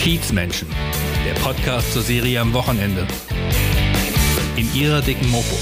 Kiezmenschen, der Podcast zur Serie am Wochenende. In ihrer dicken Mopo.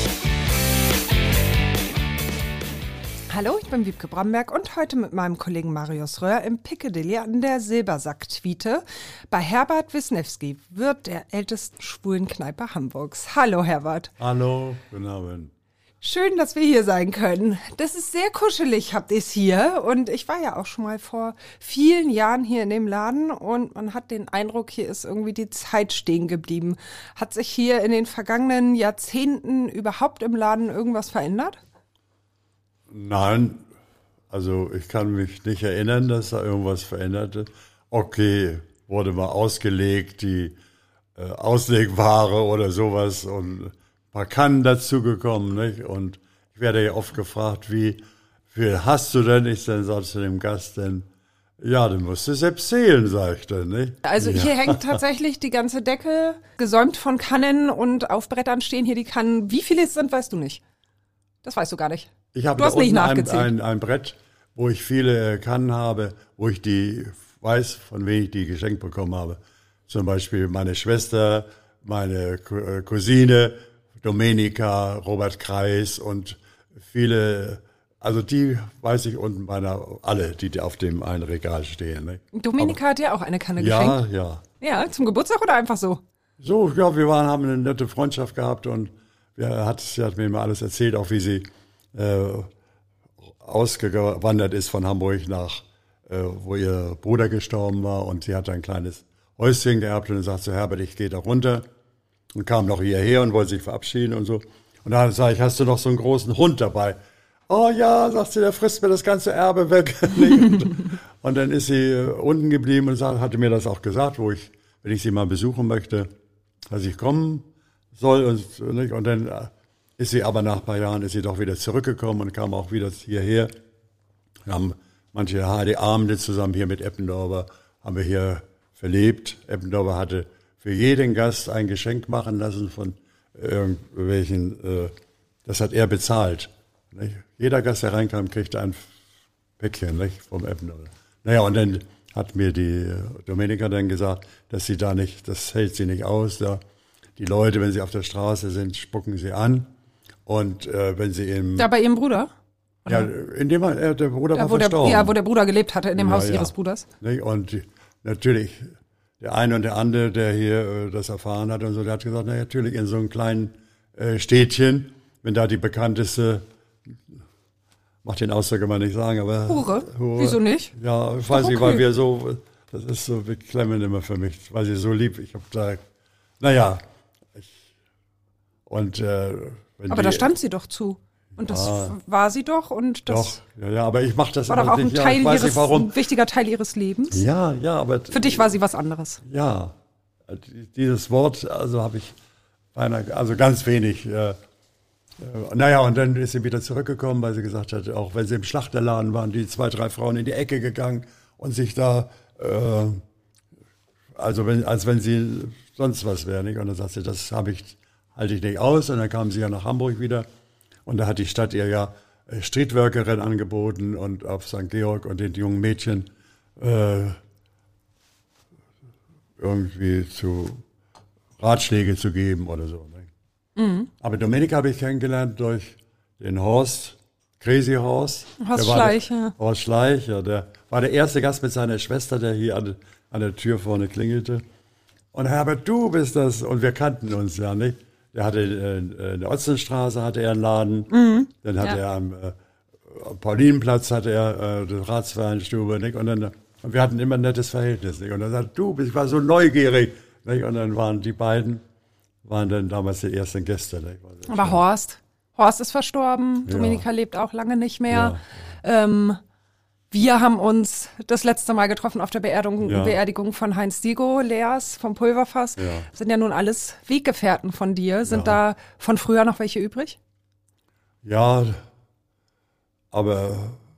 Hallo, ich bin Wiebke Bramberg und heute mit meinem Kollegen Marius Röhr im Piccadilly an der Silbersack-Twiete bei Herbert Wisniewski, Wirt der ältesten schwulen Kneipe Hamburgs. Hallo Herbert. Hallo, guten Abend. Schön, dass wir hier sein können. Das ist sehr kuschelig, habt ihr es hier. Und ich war ja auch schon mal vor vielen Jahren hier in dem Laden und man hat den Eindruck, hier ist irgendwie die Zeit stehen geblieben. Hat sich hier in den vergangenen Jahrzehnten überhaupt im Laden irgendwas verändert? Nein, also ich kann mich nicht erinnern, dass da irgendwas veränderte. Okay, wurde mal ausgelegt, die Auslegware oder sowas und ein paar Kannen dazugekommen, nicht? Und ich werde ja oft gefragt, wie viel hast du denn? Ich dann sage zu dem Gast, denn ja, du musst es selbst zählen, sage ich dann, nicht? Also hier hängt tatsächlich die ganze Decke gesäumt von Kannen und auf Brettern stehen hier die Kannen. Wie viele es sind, weißt du nicht. Das weißt du gar nicht. Ich habe du hast da nicht unten nachgezählt. ein Brett, wo ich viele Kannen habe, wo ich die weiß, von wem ich die geschenkt bekommen habe. Zum Beispiel meine Schwester, meine Cousine, Domenica, Robert Kreis und viele, also die weiß ich unten alle, die auf dem einen Regal stehen. Ne? Domenica hat ja auch eine Kanne geschenkt. Ja. Ja, zum Geburtstag oder einfach so? So, ja, haben eine nette Freundschaft gehabt und sie hat mir mal alles erzählt, auch wie sie ausgewandert ist von Hamburg nach, wo ihr Bruder gestorben war und sie hat ein kleines Häuschen gehabt und dann sagt sie, Herbert, ich gehe da runter und kam noch hierher und wollte sich verabschieden und so. Und dann sage ich, hast du noch so einen großen Hund dabei? Oh ja, sagt sie, der frisst mir das ganze Erbe weg. Und dann ist sie unten geblieben und hatte mir das auch gesagt, wenn ich sie mal besuchen möchte, dass ich kommen soll und dann ist sie aber nach ein paar Jahren doch wieder zurückgekommen und kam auch wieder hierher. Wir haben manche HD-Abende zusammen hier mit Eppendorfer, haben wir hier verlebt. Eppendorfer hatte für jeden Gast ein Geschenk machen lassen von irgendwelchen, das hat er bezahlt. Nicht? Jeder Gast, der reinkam, kriegte ein Päckchen, nicht, vom Eppendorfer. Naja, und dann hat mir die Domenica dann gesagt, dass sie da nicht, das hält sie nicht aus, da. Die Leute, wenn sie auf der Straße sind, spucken sie an. Und wenn sie Da bei ihrem Bruder? Oder? Ja, der Bruder war verstorben. Wo der Bruder gelebt hatte, in dem Haus ihres Bruders. Und natürlich, der eine und der andere, der hier das erfahren hat und so, der hat gesagt, na natürlich, in so einem kleinen Städtchen, wenn da die bekannteste, mach den Ausdruck immer nicht sagen, aber... Hure? Wieso nicht? Ja, ich weiß nicht, weil wir so, das ist so beklemmend immer für mich, weil sie so lieb, ich habe da, naja... Aber da stand sie doch zu. Und das war sie doch. Und das doch, ja, aber ich mache das war doch auch nicht. ein wichtiger Teil ihres Lebens. Ja, aber... Für dich war sie was anderes. Ja, dieses Wort, also habe ich ganz wenig. Naja, und dann ist sie wieder zurückgekommen, weil sie gesagt hat, auch wenn sie im Schlachterladen waren, die 2, 3 Frauen in die Ecke gegangen und sich da, als wenn sie sonst was wäre, nicht? Und dann sagt sie, das halte ich nicht aus. Und dann kam sie ja nach Hamburg wieder. Und da hat die Stadt ihr ja Streetworkerin angeboten und auf St. Georg und den jungen Mädchen irgendwie Ratschläge zu geben oder so. Ne? Mhm. Aber Domenica habe ich kennengelernt durch den Horst, Crazy Horst. Horst Schleich, ja. Horst Schleich, ja, der war der erste Gast mit seiner Schwester, der hier an der Tür vorne klingelte. Und Herbert, du bist das. Und wir kannten uns ja nicht. Der hatte in der Otzenstraße hatte er einen Laden. Mhm. Dann hatte er am Paulinenplatz hatte er die Ratsfernstube. Nicht? Und wir hatten immer ein nettes Verhältnis. Nicht? Und er sagt, ich war so neugierig. Nicht? Und dann waren die beiden dann damals die ersten Gäste. Nicht? Aber Horst ist verstorben. Ja. Domenica lebt auch lange nicht mehr. Ja. Wir haben uns das letzte Mal getroffen auf der Beerdigung von Heinz Diego, Leas vom Pulverfass. Ja. Sind ja nun alles Weggefährten von dir. Sind da von früher noch welche übrig? Ja, aber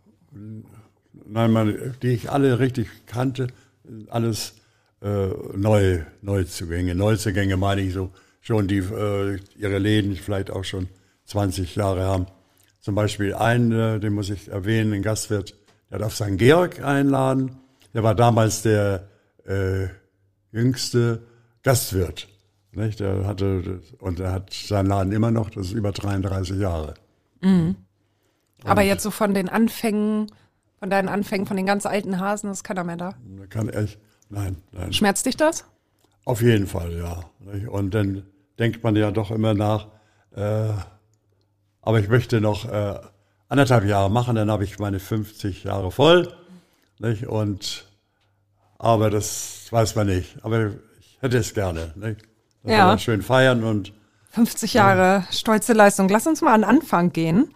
nein, die ich alle richtig kannte, alles Neuzugänge. Neuzugänge meine ich so schon, die ihre Läden vielleicht auch schon 20 Jahre haben. Zum Beispiel einen, den muss ich erwähnen, ein Gastwirt, der hat auf St. Georg einladen. Der war damals der jüngste Gastwirt. Nicht? Er hat seinen Laden immer noch, das ist über 33 Jahre. Aber jetzt so von den Anfängen, von deinen Anfängen, von den ganz alten Hasen, ist keiner mehr da? Nein. Schmerzt dich das? Auf jeden Fall, ja. Und dann denkt man ja doch immer nach, aber ich möchte noch 1,5 Jahre machen, dann habe ich meine 50 Jahre voll. Nicht? Aber das weiß man nicht. Aber ich hätte es gerne. Nicht? Ja. Schön feiern und 50 Jahre stolze Leistung. Lass uns mal an den Anfang gehen.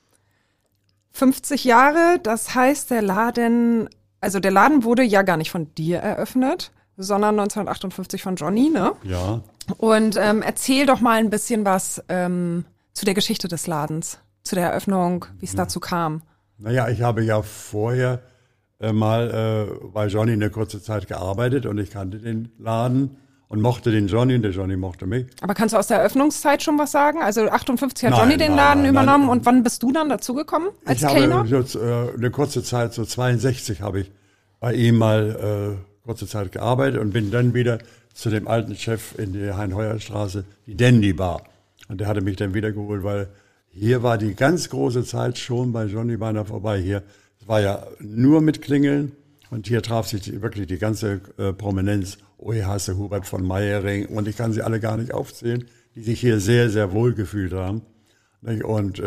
50 Jahre, das heißt, der Laden wurde ja gar nicht von dir eröffnet, sondern 1958 von Johnny, ne? ja. Und erzähl doch mal ein bisschen was zu der Geschichte des Ladens, zu der Eröffnung, wie es dazu kam. Naja, ich habe ja vorher mal bei Johnny eine kurze Zeit gearbeitet und ich kannte den Laden und mochte den Johnny und der Johnny mochte mich. Aber kannst du aus der Eröffnungszeit schon was sagen? Also 58 hat Nein, Johnny den nein, Laden nein, übernommen nein. und wann bist du dann dazugekommen als Ich Kellner? habe jetzt, eine kurze Zeit, so 62 habe ich bei ihm mal kurze Zeit gearbeitet und bin dann wieder zu dem alten Chef in die Hein-Heuer-Straße, die Dandy Bar. Und der hatte mich dann wieder geholt, weil hier war die ganz große Zeit schon bei Johnny beinahe vorbei. Hier war ja nur mit Klingeln und hier traf sich wirklich die ganze Prominenz. Hasse, Hubert von Meyering und ich kann sie alle gar nicht aufzählen, die sich hier sehr, sehr wohl gefühlt haben. Und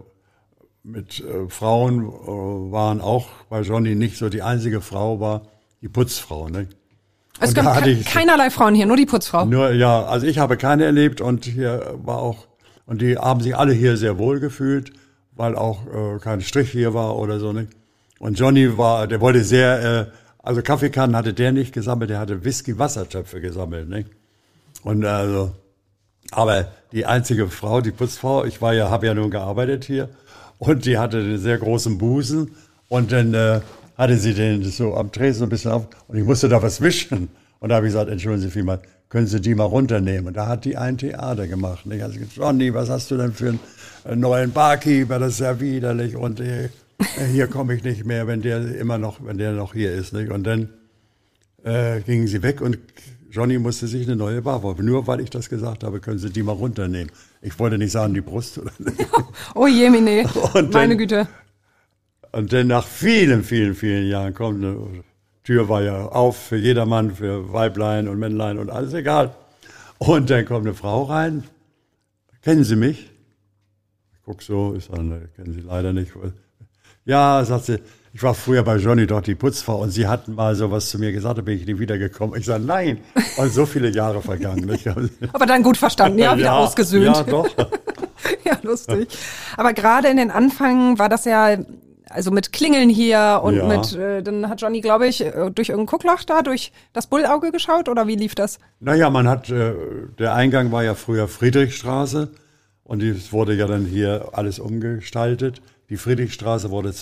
mit Frauen waren auch bei Johnny nicht so, die einzige Frau war die Putzfrau. Nicht? Es gab keinerlei Frauen hier, nur die Putzfrau. Also ich habe keine erlebt und hier war auch, und die haben sich alle hier sehr wohl gefühlt, weil auch kein Strich hier war oder so. Nicht? Und Johnny der wollte sehr, also Kaffeekannen hatte der nicht gesammelt, der hatte Whisky-Wassertöpfe gesammelt. Nicht? Und aber die einzige Frau, die Putzfrau, habe ja nun gearbeitet hier und die hatte einen sehr großen Busen und dann hatte sie den so am Tresen ein bisschen auf und ich musste da was wischen. Und da habe ich gesagt, entschuldigen Sie vielmals, können Sie die mal runternehmen? Und da hat die ein Theater gemacht. Nicht? Also Johnny, was hast du denn für einen neuen Barkeeper? Das ist ja widerlich und hier komme ich nicht mehr, wenn der noch hier ist. Nicht? Und dann gingen sie weg und Johnny musste sich eine neue Bar bauen. Nur weil ich das gesagt habe, können Sie die mal runternehmen. Ich wollte nicht sagen, die Brust. Oder nicht. Oh jemine, meine Güte. Und dann nach vielen, vielen, vielen Jahren kommt eine Tür, war ja auf für jedermann, für Weiblein und Männlein und alles egal. Und dann kommt eine Frau rein. Kennen Sie mich? Ich guck so, ich sage, kennen Sie leider nicht. Ja, sagt sie, ich war früher bei Johnny dort die Putzfrau und Sie hatten mal sowas zu mir gesagt, da bin ich nie wiedergekommen. Ich sage, nein, und so viele Jahre vergangen. Aber dann gut verstanden, ja, wieder ausgesöhnt. Ja, doch. Ja, lustig. Aber gerade in den Anfängen war das ja, also mit Klingeln hier und dann hat Johnny, glaube ich, durch irgendein Guckloch da, durch das Bullauge geschaut oder wie lief das? Naja, der Eingang war ja früher Friedrichstraße und es wurde ja dann hier alles umgestaltet. Die Friedrichstraße wurde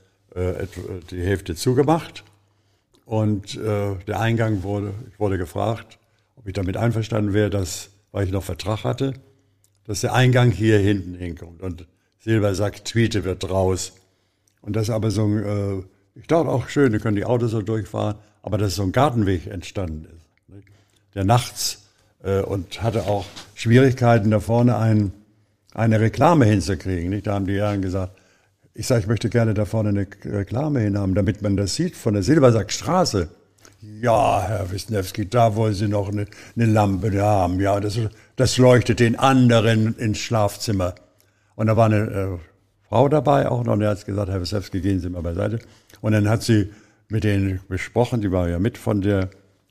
die Hälfte zugemacht und der Eingang ich wurde gefragt, ob ich damit einverstanden wäre, weil ich noch Vertrag hatte, dass der Eingang hier hinten hinkommt und Silbersack Tweete wird raus. Und das ist aber ich dachte auch schön, da können die Autos so durchfahren, aber dass so ein Gartenweg entstanden ist, nicht? Der nachts und hatte auch Schwierigkeiten da vorne eine Reklame hinzukriegen. Nicht? Da haben die Herren gesagt, ich möchte gerne da vorne eine Reklame hinhaben, damit man das sieht von der Silbersackstraße. Ja, Herr Wisniewski, da wollen Sie noch eine Lampe haben. Ja, das leuchtet den anderen ins Schlafzimmer. Und da war eine Frau dabei auch noch, und er hat gesagt, Herr Wisniewski, gehen Sie mal beiseite. Und dann hat sie mit denen besprochen, die war ja mit von den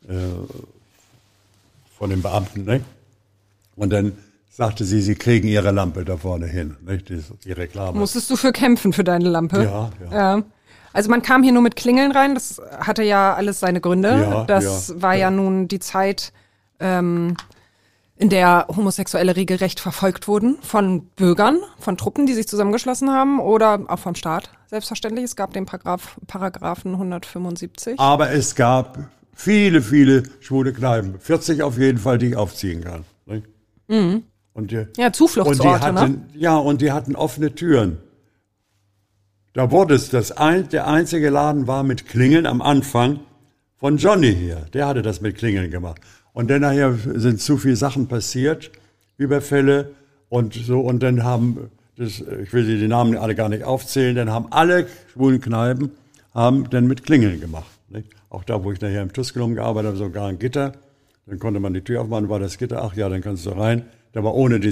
Beamten, ne? Und dann sagte sie kriegen ihre Lampe da vorne hin, nicht? Die Reklame. Musstest du für kämpfen für deine Lampe? Ja. Also man kam hier nur mit Klingeln rein, das hatte ja alles seine Gründe. Ja, das war ja nun die Zeit, in der Homosexuelle regelrecht verfolgt wurden von Bürgern, von Truppen, die sich zusammengeschlossen haben oder auch vom Staat, selbstverständlich. Es gab den Paragraphen 175. Aber es gab viele, viele schwule Kneipen. 40 auf jeden Fall, die ich aufziehen kann. Nicht? Mhm. Zufluchtsorte, ne? Ja, und die hatten offene Türen. Da wurde es, der einzige Laden war mit Klingeln am Anfang von Johnny hier. Der hatte das mit Klingeln gemacht. Und dann nachher sind zu viele Sachen passiert, Überfälle und so. Und dann ich will die Namen alle gar nicht aufzählen, dann haben alle schwulen Kneipen dann mit Klingeln gemacht. Nicht? Auch da, wo ich nachher im Tusculum gearbeitet habe, sogar ein Gitter. Dann konnte man die Tür aufmachen, war das Gitter, ach ja, dann kannst du rein. Da war ohne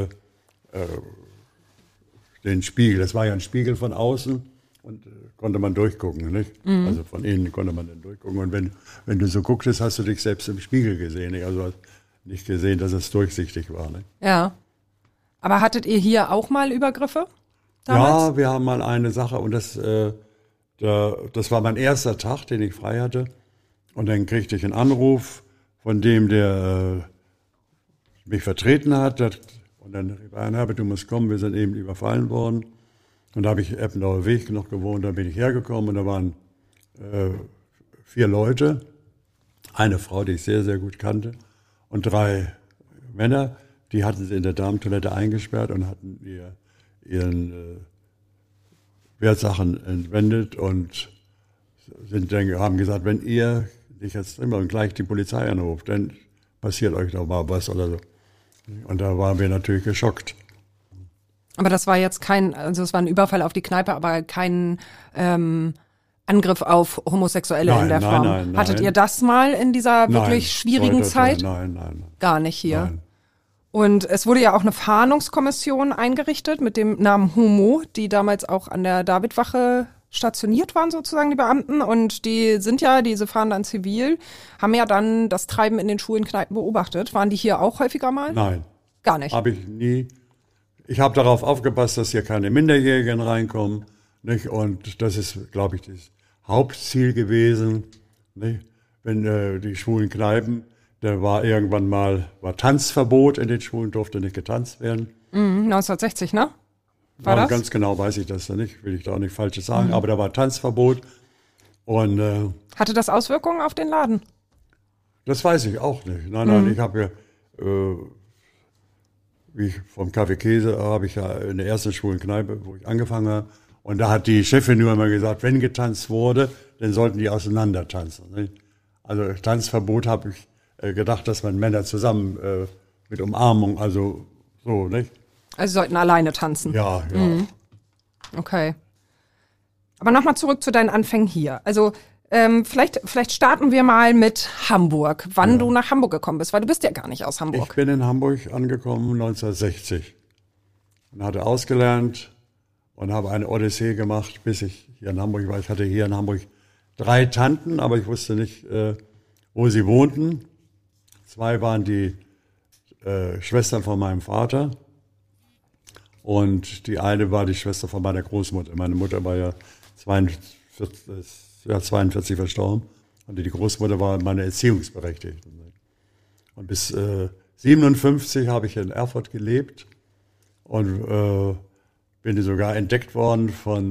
den Spiegel, das war ja ein Spiegel von außen und konnte man durchgucken, nicht? Also von innen konnte man dann durchgucken. Und wenn du so gucktest, hast du dich selbst im Spiegel gesehen, nicht? Also hast nicht gesehen, dass es durchsichtig war, nicht? Ja. Aber hattet ihr hier auch mal Übergriffe damals? Ja, wir haben mal eine Sache und das war mein erster Tag, den ich frei hatte. Und dann kriegte ich einen Anruf von dem, der mich vertreten hat. Und dann rief er, Herbert, du musst kommen, wir sind eben überfallen worden. Und da habe ich Eppendauer Weg noch gewohnt, da bin ich hergekommen und da waren 4 Leute, eine Frau, die ich sehr, sehr gut kannte und 3 Männer, die hatten sie in der Damentoilette eingesperrt und hatten ihren Wertsachen entwendet und haben gesagt, wenn ihr nicht jetzt immer gleich die Polizei anruft, dann passiert euch doch mal was oder so. Und da waren wir natürlich geschockt. Aber das war jetzt es war ein Überfall auf die Kneipe, aber kein Angriff auf Homosexuelle in der Form. Nein. Hattet ihr das mal in dieser wirklich schwierigen Zeit? Nein. Gar nicht hier. Nein. Und es wurde ja auch eine Fahndungskommission eingerichtet mit dem Namen Homo, die damals auch an der Davidwache stationiert waren sozusagen, die Beamten. Und diese fahren dann zivil, haben ja dann das Treiben in den schwulen Kneipen beobachtet. Waren die hier auch häufiger mal? Nein. Gar nicht? Habe ich nie. Ich habe darauf aufgepasst, dass hier keine Minderjährigen reinkommen. Nicht? Und das ist, glaube ich, das Hauptziel gewesen. Nicht? Wenn die schwulen Kneipen, da war irgendwann mal Tanzverbot, in den Schulen durfte nicht getanzt werden. 1960, ne? War Ja, das? ganz genau weiß ich das nicht, will ich da auch nicht Falsches sagen, aber da war Tanzverbot. Und Hatte das Auswirkungen auf den Laden? das weiß ich auch nicht. Nein, ich habe ja, wie ich vom Café Käse, habe ich ja in der ersten schwulen Kneipe, wo ich angefangen habe. Und da hat die Chefin nur immer gesagt, wenn getanzt wurde, dann sollten die auseinander tanzen. Nicht? Also Tanzverbot habe ich gedacht, dass man Männer zusammen mit Umarmung, also so, nicht? Also sie sollten alleine tanzen. Ja. Okay. Aber nochmal zurück zu deinen Anfängen hier. Also vielleicht starten wir mal mit Hamburg. Wann du nach Hamburg gekommen bist, weil du bist ja gar nicht aus Hamburg. Ich bin in Hamburg angekommen 1960 und hatte ausgelernt und habe eine Odyssee gemacht, bis ich hier in Hamburg war. Ich hatte hier in Hamburg 3 Tanten, aber ich wusste nicht, wo sie wohnten. 2 waren die Schwestern von meinem Vater und die eine war die Schwester von meiner Großmutter. Meine Mutter war ja 42 verstorben und die Großmutter war meine Erziehungsberechtigte. Und bis 57 habe ich in Erfurt gelebt und bin sogar entdeckt worden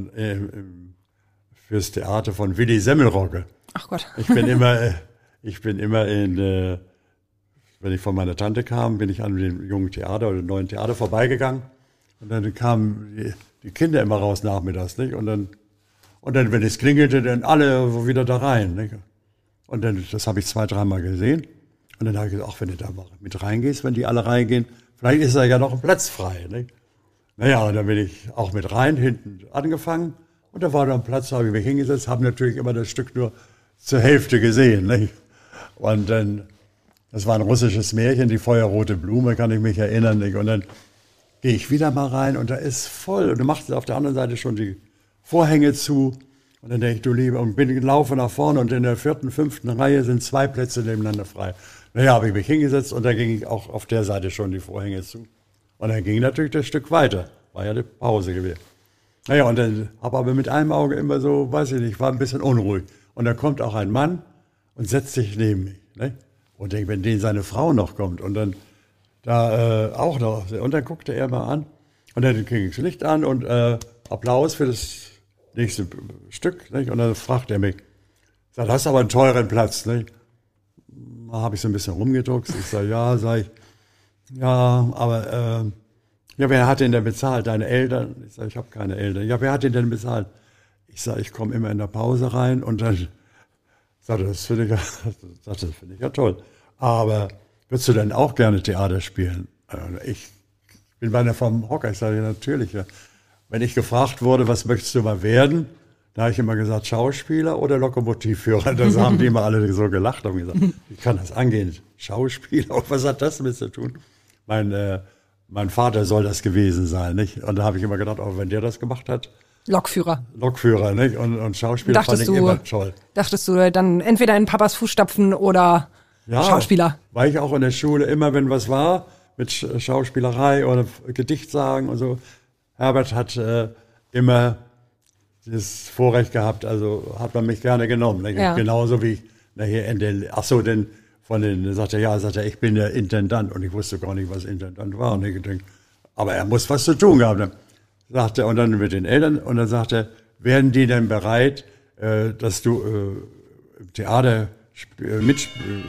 fürs Theater von Willy Semmelrogge. Ach Gott. Ich bin immer wenn ich von meiner Tante kam, bin ich an dem jungen Theater oder dem neuen Theater vorbeigegangen. Und dann kamen die Kinder immer raus nachmittags, nicht? Und dann, wenn es klingelte, dann alle wieder da rein, nicht? Und dann, das habe ich 2-3 Mal gesehen. Und dann habe ich gesagt, ach, wenn du da mal mit reingehst, wenn die alle reingehen, vielleicht ist da ja noch ein Platz frei, nicht? Naja, und dann bin ich auch mit rein, hinten angefangen. Und da war da ein Platz, da habe ich mich hingesetzt, habe natürlich immer das Stück nur zur Hälfte gesehen, nicht? Und dann, das war ein russisches Märchen, die feuerrote Blume, kann ich mich erinnern, nicht? Und dann gehe ich wieder mal rein und da ist voll. Und du machst auf der anderen Seite schon die Vorhänge zu. Und dann denke ich, du Liebe, und laufe nach vorne und in der 4., 5. Reihe sind 2 Plätze nebeneinander frei. Naja, habe ich mich hingesetzt und da ging ich auch auf der Seite schon die Vorhänge zu. Und dann ging natürlich das Stück weiter. War ja eine Pause gewesen. Naja, und dann habe aber mit einem Auge immer so, weiß ich nicht, war ein bisschen unruhig. Und dann kommt auch ein Mann und setzt sich neben mich. Ne? Und denkt, wenn denen seine Frau noch kommt und dann da auch noch. Und dann guckte er mal an und dann ging das Licht an und Applaus für das nächste Stück. Nicht? Und dann fragt er mich, sagt, hast aber einen teuren Platz. Nicht? Da habe ich so ein bisschen rumgedruckt. Ich sage, ja, aber wer hat den denn bezahlt? Deine Eltern? Ich sage, ich habe keine Eltern. Ja, wer hat den denn bezahlt? Ich sage, ich komme immer in der Pause rein und dann Sagte, das finde ich ja toll. Aber würdest du denn auch gerne Theater spielen? Ich bin beinahe vom Hocker. Ich sage, ja, natürlich. Ja. Wenn ich gefragt wurde, was möchtest du mal werden, da habe ich immer gesagt, Schauspieler oder Lokomotivführer. Da haben die immer alle so gelacht und gesagt, wie kann das angehen? Schauspieler? Was hat das damit zu tun? Mein Vater soll das gewesen sein, nicht? Und da habe ich immer gedacht, auch wenn der das gemacht hat. Lokführer, nicht? Und Schauspieler fand ich immer toll. Dachtest du dann entweder in Papas Fußstapfen oder Schauspieler? Weil ich auch in der Schule immer, wenn was war, mit Schauspielerei oder Gedicht sagen und so. Herbert hat immer das Vorrecht gehabt, also hat man mich gerne genommen. Ne? Ja. Genauso wie ich nachher sagt er, ich bin der Intendant und ich wusste gar nicht, was Intendant war. Und ich gedacht, aber er muss was zu tun haben. Ne? Sagte und dann mit den Eltern und dann sagte er, wären die denn bereit, dass du im Theater mitspielst?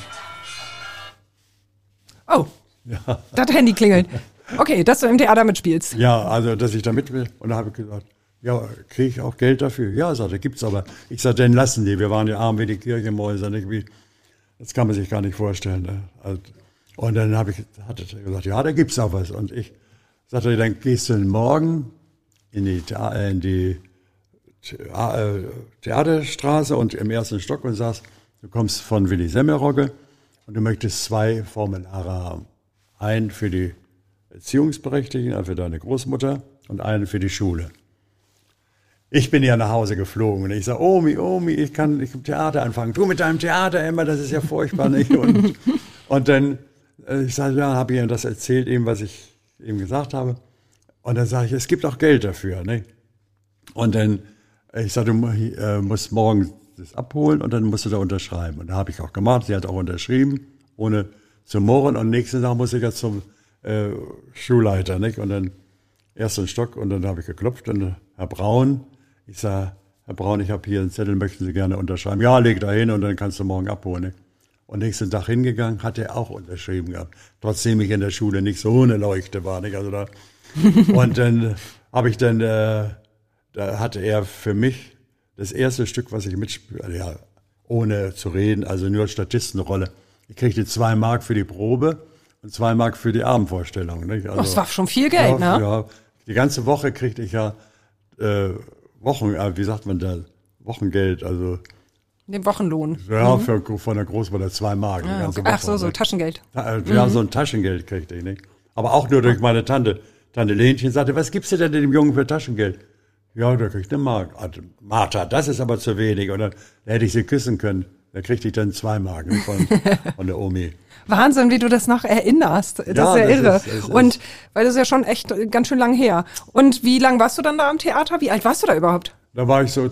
Oh, ja. Das Handy klingelt. Okay, dass du im Theater mitspielst. Ja, also dass ich da mitspiele. Und da habe ich gesagt, ja, kriege ich auch Geld dafür? Ja, sagte er, gibt's aber. Ich sagte, dann lassen die. Wir waren ja arm wie die Kirchenmäuse. Das kann man sich gar nicht vorstellen. Ne? Und dann hatte er gesagt, ja, da gibt's auch was. Und ich sagte, dann gehst du morgen in die Theaterstraße und im ersten Stock und sagst, du kommst von Willi Semmelrogge und du möchtest 2 Formulare haben. Einen für die Erziehungsberechtigten, einen für deine Großmutter und einen für die Schule. Ich bin ja nach Hause geflogen und ich sage, Omi, ich kann im Theater anfangen. Du mit deinem Theater immer, das ist ja furchtbar, nicht? Und dann, ich sage, ja, habe ihm das erzählt, eben, was ich ihm gesagt habe. Und dann sage ich, es gibt auch Geld dafür, nicht? Und dann, ich sage, du musst morgen das abholen und dann musst du da unterschreiben. Und da habe ich auch gemacht, sie hat auch unterschrieben, ohne zu murren. Und nächsten Tag muss ich jetzt zum Schulleiter, nicht? Und dann ersten Stock und dann habe ich geklopft und Herr Braun, ich sage, Herr Braun, ich habe hier einen Zettel, möchten Sie gerne unterschreiben? Ja, leg da hin und dann kannst du morgen abholen. Nicht? Und nächsten Tag hingegangen, hat er auch unterschrieben gehabt. Trotzdem ich in der Schule nicht so eine Leuchte war, nicht? Also da. Und dann habe ich da hatte er für mich das erste Stück, was ich mitspiele, ja, ohne zu reden, also nur Statistenrolle. Ich kriegte 2 Mark für die Probe und 2 Mark für die Abendvorstellung. Nicht? Also, das war schon viel Geld, ja, ne? Ja, die ganze Woche kriegte ich ja Wochengeld, also den Wochenlohn. Ja, von der Großmutter 2 Mark. Ah, okay. Ach so, Taschengeld. Ja, so ein Taschengeld kriegte ich, nicht? Aber auch nur durch meine Tante. Tante Lenchen sagte, was gibst du denn dem Jungen für Taschengeld? Ja, der kriegt 1 Mark. Martha, das ist aber zu wenig. Und dann hätte ich sie küssen können. Da kriegte ich dann 2 Mark von der Omi. Wahnsinn, wie du das noch erinnerst. Das ist ja irre. Und weil das ist ja schon echt ganz schön lang her. Und wie lang warst du dann da am Theater? Wie alt warst du da überhaupt? Da war ich so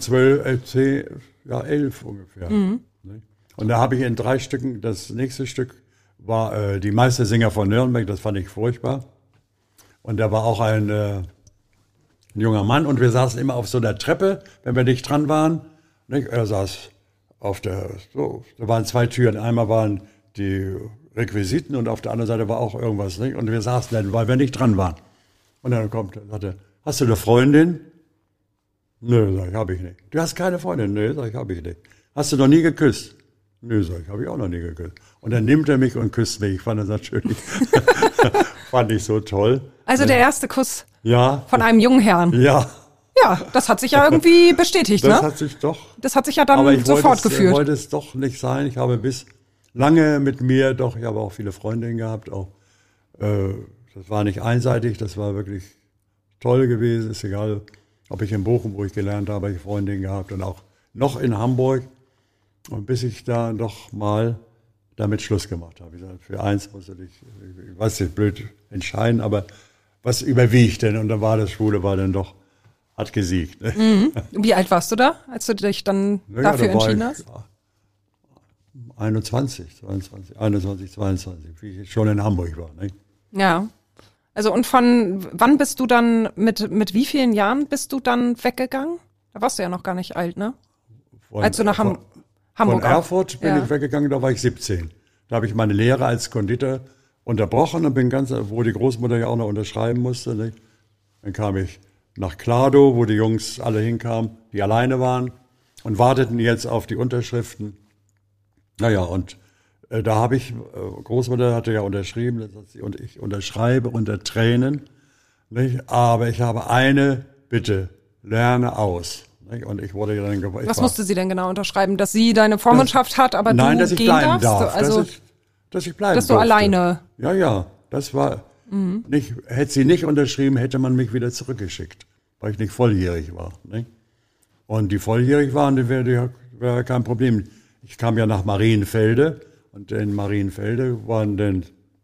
11 ungefähr. Mhm. Und da habe ich in 3 Stücken, das nächste Stück war die Meistersinger von Nürnberg, das fand ich furchtbar. Und da war auch ein junger Mann und wir saßen immer auf so einer Treppe, wenn wir nicht dran waren. Er saß da waren 2 Türen. Einmal waren die Requisiten und auf der anderen Seite war auch irgendwas, nicht? Und wir saßen dann, weil wir nicht dran waren. Und dann sagte er, hast du eine Freundin? Nö, sag ich, habe ich nicht. Du hast keine Freundin? Nö, sag ich, habe ich nicht. Hast du noch nie geküsst? Nö, sag ich, habe ich auch noch nie geküsst. Und dann nimmt er mich und küsst mich. Ich fand das natürlich, fand ich so toll. Also der erste Kuss ja, von einem jungen Herrn. Ja. Ja, das hat sich ja irgendwie bestätigt, das ne? Hat sich doch. Das hat sich ja dann so fortgeführt. Ich wollte es doch nicht sein. Ich habe bis lange mit mir, ich habe auch viele Freundinnen gehabt. Auch, das war nicht einseitig, das war wirklich toll gewesen. Ist egal, ob ich in Bochum, wo ich gelernt habe, habe ich Freundinnen gehabt und auch noch in Hamburg. Und bis ich da doch mal damit Schluss gemacht habe. Ich sage, für eins musst du dich, ich weiß nicht, blöd entscheiden, aber was überwiegt denn? Und dann war das Schwule, hat gesiegt. Ne? Mhm. Wie alt warst du da, als du dich dann dafür entschieden hast? 21, 22, wie ich schon in Hamburg war. Ne? Ja. Also und von wann bist du dann, mit wie vielen Jahren bist du dann weggegangen? Da warst du ja noch gar nicht alt, ne? Als du nach Hamburg Von Erfurt bin ich weggegangen, da war ich 17. Da habe ich meine Lehre als Konditor unterbrochen und bin wo die Großmutter ja auch noch unterschreiben musste. Ne? Dann kam ich nach Kladow, wo die Jungs alle hinkamen, die alleine waren und warteten jetzt auf die Unterschriften. Naja, und da habe ich, Großmutter hatte ja unterschrieben, und ich unterschreibe unter Tränen, nicht? Aber ich habe eine Bitte, lerne aus. Nicht? Und ich wurde dann Was musste sie denn genau unterschreiben? Dass sie deine Vormundschaft hat, aber nein, du dass ich gehen bleiben darfst? darf. Also, dass ich bleiben dass du durfte. alleine. Ja, das war nicht, hätte sie nicht unterschrieben, hätte man mich wieder zurückgeschickt, weil ich nicht volljährig war. Nicht? Und die volljährig waren, die wäre kein Problem. Ich kam ja nach Marienfelde und in Marienfelde waren dann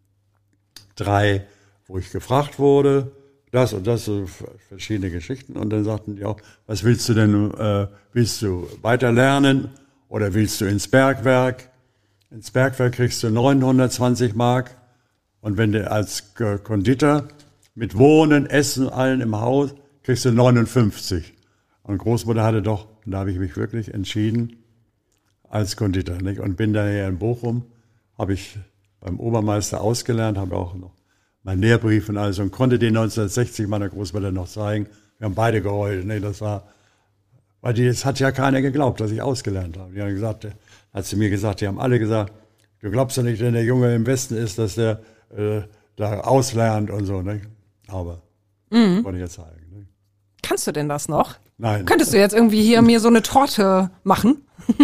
3, wo ich gefragt wurde, das und das, so verschiedene Geschichten. Und dann sagten die auch, was willst du denn, willst du weiter lernen oder willst du ins Bergwerk? Ins Bergwerk kriegst du 920 Mark. Und wenn du als Konditor mit Wohnen, Essen, allen im Haus, kriegst du 59. Und Großmutter hatte doch, und da habe ich mich wirklich entschieden, als Konditor. Nicht? Und bin daher in Bochum, habe ich beim Obermeister ausgelernt, habe auch noch meinen Lehrbrief und alles und konnte den 1960 meiner Großmutter noch zeigen. Wir haben beide geheult. Nicht? Das war, weil das hat ja keiner geglaubt, dass ich ausgelernt habe. Die haben gesagt, hat sie mir gesagt, die haben alle gesagt, du glaubst ja nicht, wenn der Junge im Westen ist, dass der da auslernt und so. Nicht? Aber wollte ich jetzt zeigen. Nicht? Kannst du denn das noch? Nein. Könntest du jetzt irgendwie hier mir so eine Torte machen?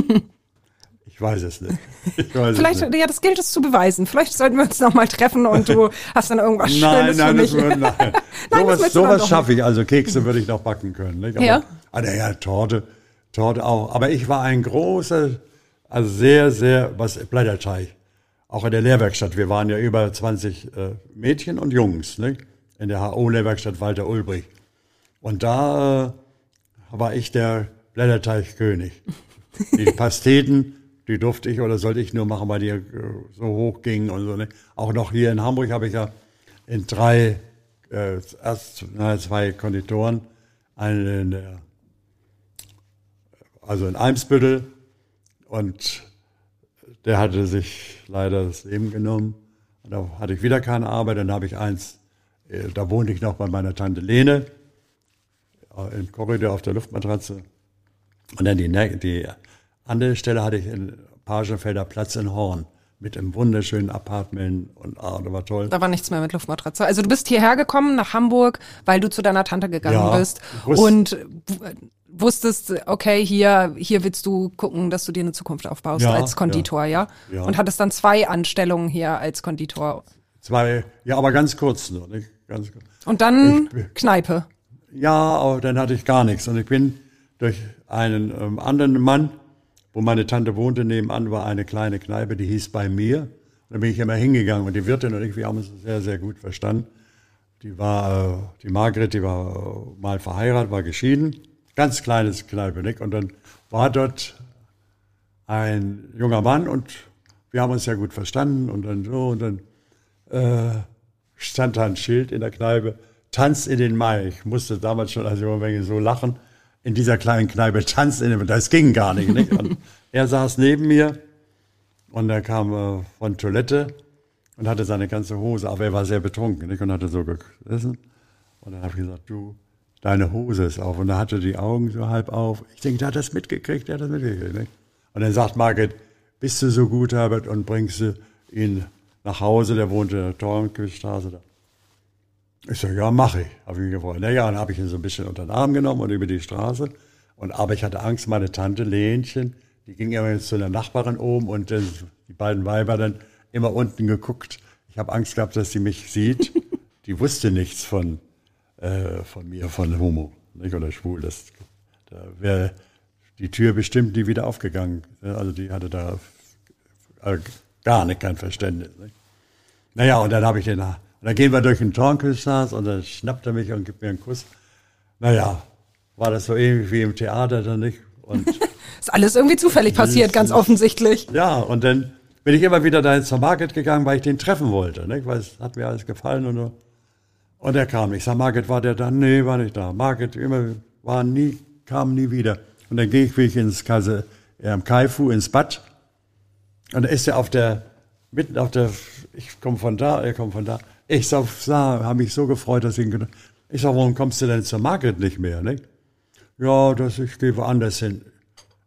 Ich weiß es nicht. Ich weiß Vielleicht, es nicht. ja, das gilt es zu beweisen. Vielleicht sollten wir uns noch mal treffen und du hast dann irgendwas Schönes für mich. Nein. Sowas schaffe ich. Also Kekse würde ich noch backen können. Nicht? Aber, Ja. Torte auch. Aber ich war ein großer, also sehr, Blätterteig. Auch in der Lehrwerkstatt. Wir waren ja über 20 Mädchen und Jungs, nicht? In der HO-Lehrwerkstatt Walter Ulbrich. Und da war ich der Blätterteigkönig. Die Pasteten, die durfte ich oder sollte ich nur machen, weil die so hoch gingen und so. Nicht? Auch noch hier in Hamburg habe ich ja in 2 Konditoren, einen in Eimsbüttel, und der hatte sich leider das Leben genommen. Und da hatte ich wieder keine Arbeit. Dann habe ich da wohnte ich noch bei meiner Tante Lene, im Korridor auf der Luftmatratze. Und dann die andere Stelle hatte ich in Pagenfelder Platz in Horn mit einem wunderschönen Apartment und das war toll. Da war nichts mehr mit Luftmatratze. Also du bist hierher gekommen nach Hamburg, weil du zu deiner Tante gegangen bist und wusstest, okay, hier willst du gucken, dass du dir eine Zukunft aufbaust als Konditor, ja? Und hattest dann 2 Anstellungen hier als Konditor. 2, ja, aber ganz kurz nur. Nicht? Ganz kurz. Und dann Kneipe. Ja, aber dann hatte ich gar nichts. Und ich bin durch einen anderen Mann, wo meine Tante wohnte, nebenan war eine kleine Kneipe, die hieß Bei mir. Und da bin ich immer hingegangen und die Wirtin und ich, wir haben uns sehr, sehr gut verstanden. Die Margret, die war mal verheiratet, war geschieden. Ganz kleines Kneipe, nicht? Und dann war dort ein junger Mann und wir haben uns ja gut verstanden und dann stand da ein Schild in der Kneipe, Tanz in den Mai. Ich musste damals schon als junger Mensch so lachen, in dieser kleinen Kneipe, Tanz in den Mai. Das ging gar nicht, nicht? Und er saß neben mir und er kam von Toilette und hatte seine ganze Hose, aber er war sehr betrunken, nicht? Und hatte so gesessen. Und dann habe ich gesagt, du, deine Hose ist auf. Und er hatte die Augen so halb auf. Ich denke, der hat das mitgekriegt. Nicht? Und dann sagt Margret, bist du so gut, Herbert, und bringst du ihn nach Hause? Der wohnte in der Tornkirchstraße da. Ich sage, ja, mache ich. Habe ich mich gefreut. Naja, dann habe ich ihn so ein bisschen unter den Arm genommen und über die Straße. Aber ich hatte Angst, meine Tante Lenchen, die ging immer zu einer Nachbarin oben und die beiden Weiber dann immer unten geguckt. Ich habe Angst gehabt, dass sie mich sieht. Die wusste nichts von mir, von Homo, nicht, oder schwul. Da wäre die Tür bestimmt nie wieder aufgegangen. Also die hatte da gar nicht kein Verständnis. Nicht? Naja, und dann habe ich und dann gehen wir durch den Tornkirchstraße und dann schnappt er mich und gibt mir einen Kuss. Naja, war das so ähnlich wie im Theater dann nicht. Und ist alles irgendwie zufällig passiert, ganz offensichtlich. Ja, und dann bin ich immer wieder da zur Margret gegangen, weil ich den treffen wollte, nicht? Weil es hat mir alles gefallen und so. Und er kam. Ich sag, Margret, war der da? Nee, war nicht da. Margret kam nie wieder. Und dann gehe ich am Kaifu ins Bad. Und da ist er mitten auf der, ich komme von da, er kommt von da. Ich habe mich so gefreut, dass ich sag, warum kommst du denn zur Margret nicht mehr, nicht? Ja, ich gehe woanders hin.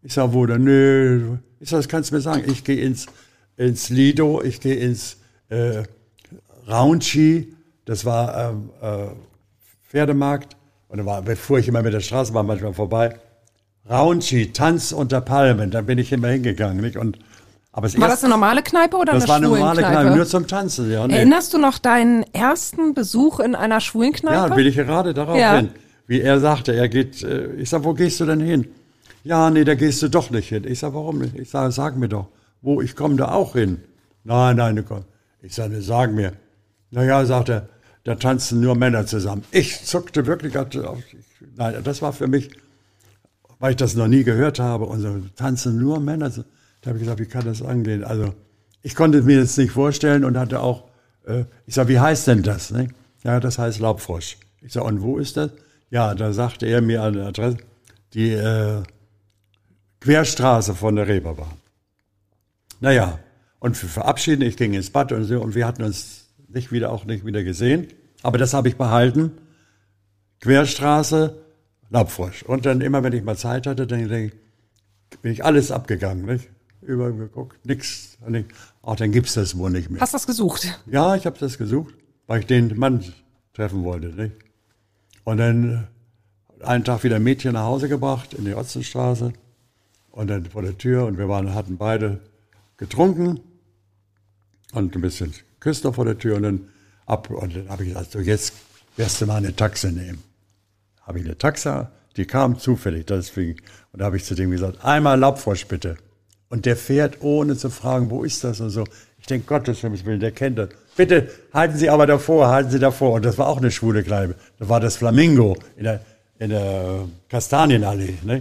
Ich sag, wo denn? Nö. Ich sag, das kannst du mir sagen. Ich gehe ins Lido, ich gehe ins Raunchi, das war Pferdemarkt. Und da fuhr ich immer mit der Straßenbahn manchmal vorbei. Raunchi, Tanz unter Palmen, da bin ich immer hingegangen. Nicht? Aber war das eine normale Kneipe oder das eine schwulen war eine normale Kneipe, nur zum Tanzen. Ja, nee. Erinnerst du noch deinen ersten Besuch in einer schwulen Kneipe? Ja, will ich gerade darauf hin. Wie er sagte, er geht, ich sag, wo gehst du denn hin? Ja, nee, da gehst du doch nicht hin. Ich sag, warum nicht? Ich sag, sag mir doch, wo, ich komme da auch hin. Nein, komm. Ich sag, sag mir. Naja, sagt er, da tanzen nur Männer zusammen. Ich zuckte wirklich, nein, das war für mich, weil ich das noch nie gehört habe, und so tanzen nur Männer. Da habe ich gesagt, wie kann das angehen? Also, ich konnte mir das nicht vorstellen und hatte auch, ich sag, wie heißt denn das? Ne? Ja, das heißt Laubfrosch. Ich sag, und wo ist das? Ja, da sagte er mir eine Adresse, die Querstraße von der Reeperbahn. Naja, und für verabschieden, ich ging ins Bad und so, und wir hatten uns nicht wieder gesehen. Aber das habe ich behalten. Querstraße, Laubfrosch. Und dann immer, wenn ich mal Zeit hatte, dann bin ich alles abgegangen, nicht? Überall geguckt, nix. Dann gibt's das wohl nicht mehr. Hast du das gesucht? Ja, ich habe das gesucht, weil ich den Mann treffen wollte, nicht? Und dann einen Tag wieder ein Mädchen nach Hause gebracht, in die Otzenstraße. Und dann vor der Tür, und wir hatten beide getrunken und ein bisschen Küster vor der Tür, und dann habe ich gesagt, so jetzt wirst du mal eine Taxe nehmen. Habe ich eine Taxe, die kam zufällig, deswegen. Und da habe ich zu dem gesagt, einmal Laubfrosch bitte. Und der fährt, ohne zu fragen, wo ist das und so. Ich denke, Gottes Willen, der kennt das. Bitte, halten Sie davor. Und das war auch eine schwule Kneipe. Da war das Flamingo in der Kastanienallee. Ne?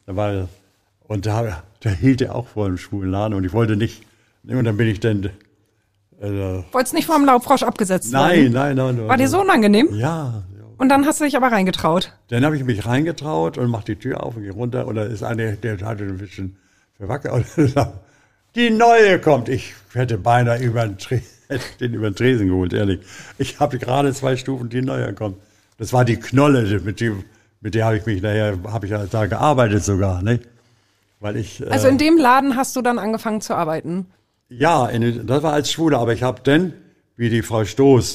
Da hielt er auch vor einem schwulen Laden, und ich wollte nicht. Und dann bin ich dann. Wolltest nicht vom Laubfrosch abgesetzt werden? Nein. War dir so unangenehm? Ja. Und dann hast du dich aber reingetraut? Dann habe ich mich reingetraut und mach die Tür auf und gehe runter. Und da ist einer, der hatte ein bisschen verwackelt. Die Neue kommt. Ich hätte beinahe über den Tresen geholt, ehrlich. Ich habe gerade 2 Stufen, die Neue kommt. Das war die Knolle, mit der habe ich da gearbeitet sogar, ne? Weil ich. Also in dem Laden hast du dann angefangen zu arbeiten? Ja, das war als Schwule, aber ich habe dann, wie die Frau Stoß,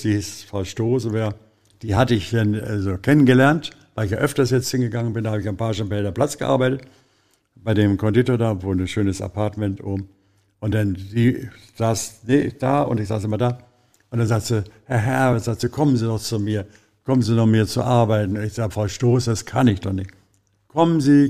die hatte ich dann kennengelernt, weil ich ja öfters jetzt hingegangen bin, da habe ich am Pagenfelder Platz gearbeitet, bei dem Konditor da, wo ein schönes Apartment oben. Und dann die saß da und ich saß immer da. Und dann sagt sie, Herr, kommen Sie doch zu mir zu arbeiten. Und ich sage, Frau Stoß, das kann ich doch nicht. Kommen Sie.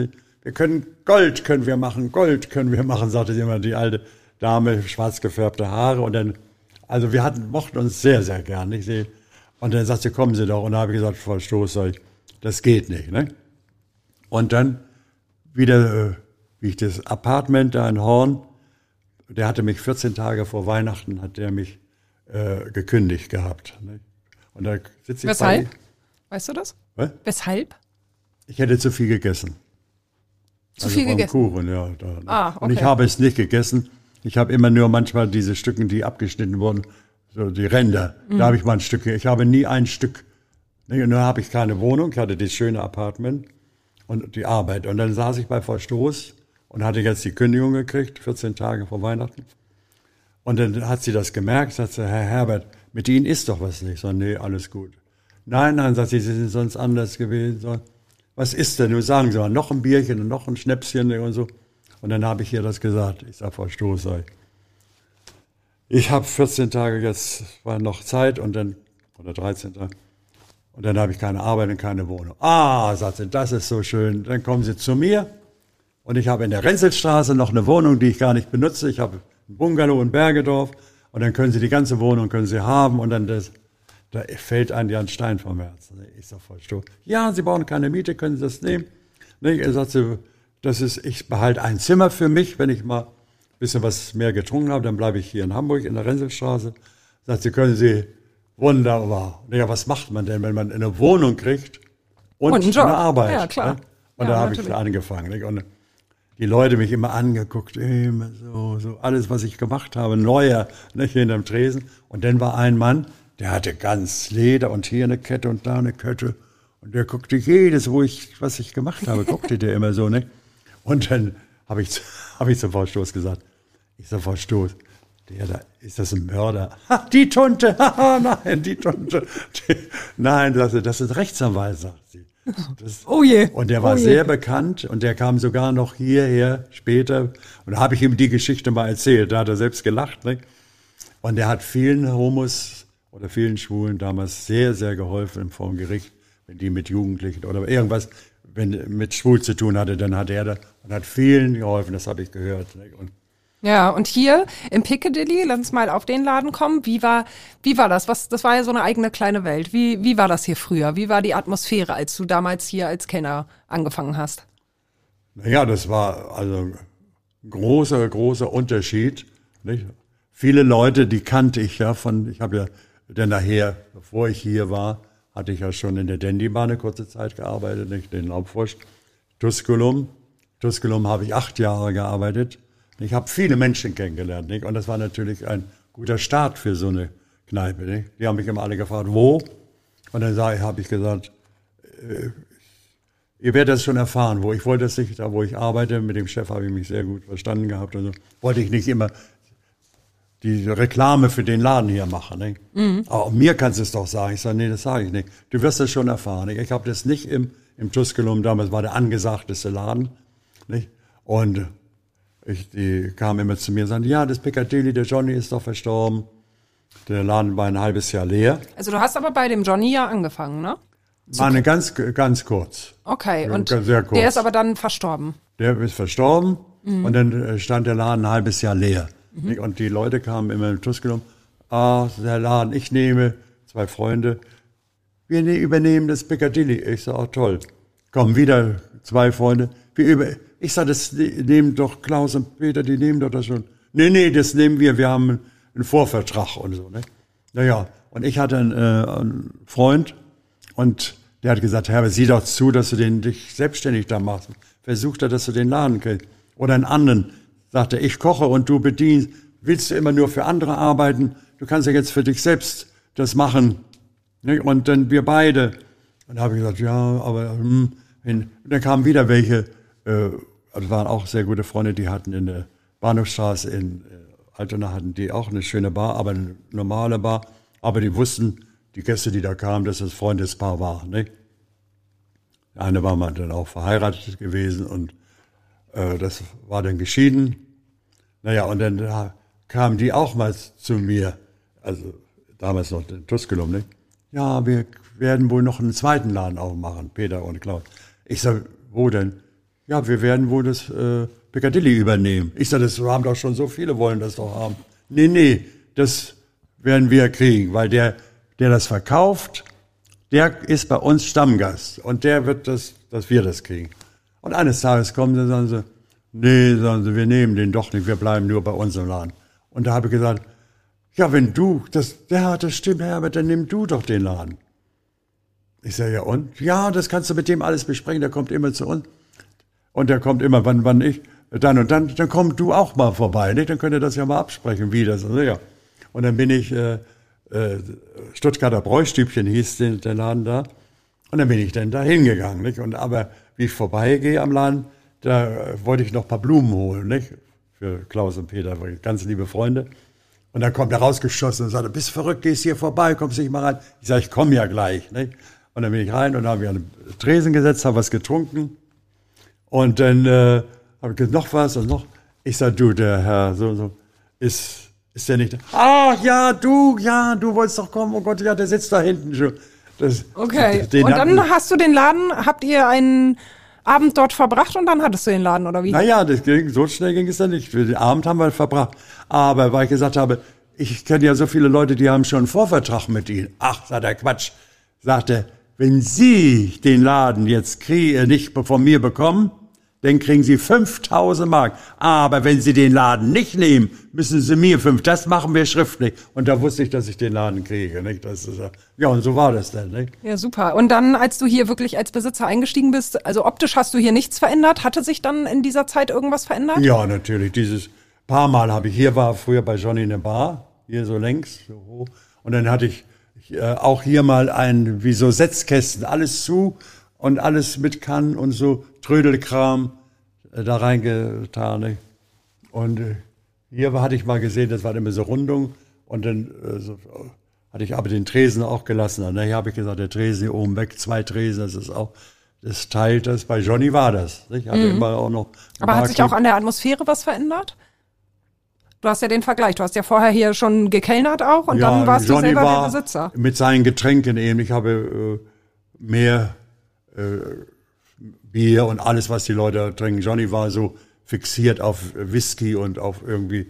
Gold können wir machen, sagte sie immer, die alte Dame, schwarz gefärbte Haare. Und dann, also wir mochten uns sehr, sehr gern. Nicht? Und dann sagt sie, kommen Sie doch. Und da habe ich gesagt, Frau Stoß, das geht nicht. Ne? Und dann wieder, wie ich das Apartment da in Horn, der hatte mich 14 Tage vor Weihnachten, hat der mich gekündigt gehabt. Ne? Und da sitze ich. Weshalb? Weißt du das? Was? Weshalb? Ich hätte zu viel gegessen. Zu viel gegessen? Kuchen, ja. Okay. Und ich habe es nicht gegessen. Ich habe immer nur manchmal diese Stücken, die abgeschnitten wurden, so die Ränder. Da habe ich mal ein Stück. Ich habe nie ein Stück. Nur habe ich keine Wohnung. Ich hatte das schöne Apartment und die Arbeit. Und dann saß ich bei Frau Stoß und hatte jetzt die Kündigung gekriegt, 14 Tage vor Weihnachten. Und dann hat sie das gemerkt, sagt sie, Herr Herbert, mit Ihnen ist doch was nicht. Ich sage, nee, alles gut. Nein, sagt sie, Sie sind sonst anders gewesen. So, was ist denn? Nur sagen Sie mal, noch ein Bierchen und noch ein Schnäpschen und so. Und dann habe ich ihr das gesagt. Ich sage, Frau Stoß, ich habe 14 Tage, jetzt war noch Zeit oder 13 Tage. Und dann habe ich keine Arbeit und keine Wohnung. Sagt sie, das ist so schön. Dann kommen Sie zu mir. Und ich habe in der Renzelstraße noch eine Wohnung, die ich gar nicht benutze. Ich habe ein Bungalow in Bergedorf. Und dann können Sie die ganze Wohnung haben. Und dann da fällt einem ja ein Stein vom Herzen. Ich sage, Frau Stoß, ja, Sie brauchen keine Miete, können Sie das nehmen? Er sagt, ich behalte ein Zimmer für mich, wenn ich mal ein bisschen was mehr getrunken habe, dann bleibe ich hier in Hamburg in der Renzelstraße. Sagt sie, können Sie, wunderbar. Ja, was macht man denn, wenn man eine Wohnung kriegt und eine Arbeit? Ja, klar. Ne? Und da habe ich angefangen. Nicht? Und die Leute mich immer angeguckt, immer so alles, was ich gemacht habe, neuer, nicht, hinterm Tresen. Und dann war ein Mann, der hatte ganz Leder und hier eine Kette und da eine Kette. Und der guckte was ich gemacht habe, guckte der immer so, ne? Und dann habe ich zum Frau Stoß gesagt, ich sage, Frau Stoß, der da, ist das ein Mörder? Ha, die Tunte, nein, die Tunte. Nein, das ist ein Rechtsanwalt, sagt sie. Oh je. Und der war sehr bekannt und der kam sogar noch hierher später. Und da habe ich ihm die Geschichte mal erzählt. Da hat er selbst gelacht. Ne? Und der hat vielen Homos oder vielen Schwulen damals sehr, sehr geholfen vor dem Gericht, wenn die mit Jugendlichen oder irgendwas mit Schwul zu tun hatte, dann hat er da und hat vielen geholfen. Das habe ich gehört. Ne? Und hier im Piccadilly, lass uns mal auf den Laden kommen. Wie war das? Das war ja so eine eigene kleine Welt. Wie war das hier früher? Wie war die Atmosphäre, als du damals hier als Kenner angefangen hast? Naja, das war also ein großer Unterschied. Nicht? Viele Leute, die kannte ich ja ich habe ja dann nachher, bevor ich hier war, hatte ich ja schon in der Dandybahn eine kurze Zeit gearbeitet, nicht? Den Laubfrosch. Tusculum habe ich 8 Jahre gearbeitet. Ich habe viele Menschen kennengelernt, nicht? Und das war natürlich ein guter Start für so eine Kneipe. Nicht? Die haben mich immer alle gefragt, wo? Und dann habe ich gesagt, ihr werdet das schon erfahren, wo. Ich wollte das nicht, da wo ich arbeite, mit dem Chef habe ich mich sehr gut verstanden gehabt. Und so. Wollte ich nicht immer die Reklame für den Laden hier machen. Nicht? Mhm. Aber mir kannst du es doch sagen. Ich sage, nee, das sage ich nicht. Du wirst das schon erfahren. Nicht? Ich habe das nicht im Tusculum, damals war der angesagteste Laden. Nicht? Und die kamen immer zu mir und sagten, ja, das Piccadilly, der Johnny ist doch verstorben. Der Laden war ein halbes Jahr leer. Also du hast aber bei dem Johnny ja angefangen, ne? War eine ganz kurz. Okay, ja, und sehr kurz. Der ist aber dann verstorben. Der ist verstorben und dann stand der Laden ein halbes Jahr leer. Und die Leute kamen immer im Tusculum, der Laden, ich nehme 2 Freunde, wir übernehmen das Piccadilly. Ich sage, toll. Kommen wieder 2 Freunde, ich sage, das nehmen doch Klaus und Peter, die nehmen doch das schon. Nee, das nehmen wir haben einen Vorvertrag und so. Ne? Naja, und ich hatte einen Freund und der hat gesagt, Herbert, sieh doch zu, dass du dich selbstständig da machst. Versuch da, dass du den Laden kriegst. Oder einen anderen, sagte, ich koche und du bedienst. Willst du immer nur für andere arbeiten? Du kannst ja jetzt für dich selbst das machen. Ne? Und dann wir beide. Und da habe ich gesagt, ja, aber und dann kamen wieder welche, das waren auch sehr gute Freunde, die hatten in der Bahnhofstraße in Altona hatten die auch eine schöne Bar, aber eine normale Bar. Aber die wussten, die Gäste, die da kamen, dass das Freundespaar war. Ne? Der eine war mal dann auch verheiratet gewesen und das war dann geschieden. Naja, und dann kamen die auch mal zu mir, also damals noch den Tusculum, ne? Ja, wir werden wohl noch einen zweiten Laden aufmachen, Peter und Klaus. Ich sage, wo denn? Ja, wir werden wohl das Piccadilly übernehmen. Ich sage, das haben doch schon so viele, wollen das doch haben. Nee, das werden wir kriegen, weil der das verkauft, der ist bei uns Stammgast und der wird dass wir das kriegen. Und eines Tages kommen sie und sagen sie, nee, sagen sie, wir nehmen den doch nicht, wir bleiben nur bei unserem Laden. Und da habe ich gesagt, ja, wenn du, das stimmt, Herbert, dann nimm du doch den Laden. Ich sage, ja und? Ja, das kannst du mit dem alles besprechen, der kommt immer zu uns. Und der kommt immer, wann ich, dann und dann komm du auch mal vorbei, nicht? Dann könnt ihr das ja mal absprechen, wie das, also ja. Und dann bin ich, Stuttgarter Bräustübchen hieß der Laden da. Und dann bin ich dann da hingegangen, nicht? Und aber wie ich vorbeigehe am Laden, da wollte ich noch ein paar Blumen holen, nicht? Für Klaus und Peter, ganz liebe Freunde. Und dann kommt er rausgeschossen und sagte, bist du verrückt, gehst hier vorbei, kommst nicht mal rein. Ich sage, ich komme ja gleich, nicht? Und dann bin ich rein und habe mich an den Tresen gesetzt, habe was getrunken. Und dann habe ich gesagt, noch was und noch. Ich sage, du, der Herr, so, ist der nicht da? Ach, ja, du wolltest doch kommen, oh Gott, ja, der sitzt da hinten schon. Okay, und dann hast du den Laden, habt ihr einen Abend dort verbracht und dann hattest du den Laden, oder wie? Naja, so schnell ging es dann nicht. Den Abend haben wir verbracht. Aber weil ich gesagt habe, ich kenne ja so viele Leute, die haben schon einen Vorvertrag mit Ihnen. Ach, sagt er, Quatsch. Sagt er, wenn Sie den Laden jetzt nicht von mir bekommen, dann kriegen Sie 5.000 Mark. Aber wenn Sie den Laden nicht nehmen, müssen Sie mir 5. Das machen wir schriftlich. Und da wusste ich, dass ich den Laden kriege. Nicht? Das ist, ja, und so war das dann. Nicht? Ja, super. Und dann, als du hier wirklich als Besitzer eingestiegen bist, also optisch hast du hier nichts verändert. Hatte sich dann in dieser Zeit irgendwas verändert? Ja, natürlich. Dieses paar Mal war früher bei Johnny eine Bar, hier so längs, so hoch. Und dann hatte ich auch hier mal wie so Setzkästen, alles zu. Und alles mit Kannen und so Trödelkram. da reingetan. Nicht? Und hier hatte ich mal gesehen, das war immer so Rundung. Und dann hatte ich aber den Tresen auch gelassen. Und hier habe ich gesagt, der Tresen hier oben weg, 2 Tresen, das ist auch, das teilt das. Bei Johnny war das. Ich hatte immer auch noch. Aber hat sich auch an der Atmosphäre was verändert? Du hast ja den Vergleich. Du hast ja vorher hier schon gekellnert auch und dann warst Johnny du selber war der Besitzer. mit seinen Getränken eben. Ich habe mehr Bier und alles, was die Leute trinken. Johnny war so fixiert auf Whisky und auf irgendwie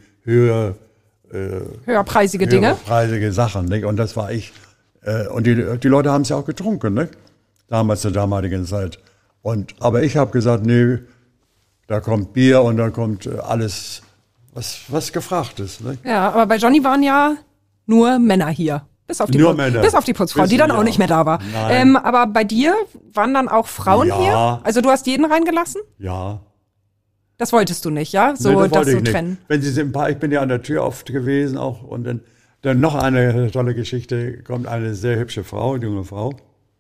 höherpreisige Dinge. Höherpreisige Sachen. Nicht? Und das war ich. Und die Leute haben es ja auch getrunken, nicht? Damals zur damaligen Zeit. Aber ich habe gesagt, nee, da kommt Bier und da kommt alles, was gefragt ist. Nicht? Ja, aber bei Johnny waren ja nur Männer hier. Bis auf die Putzfrau, die dann auch nicht mehr da war. Aber bei dir waren dann auch Frauen hier? Also du hast jeden reingelassen? Ja. Das wolltest du nicht, ja? So, nee, das so nicht. trennen. Wenn Sie sind, ich bin ja an der Tür oft gewesen auch. Und dann noch eine tolle Geschichte, kommt eine sehr hübsche Frau, eine junge Frau.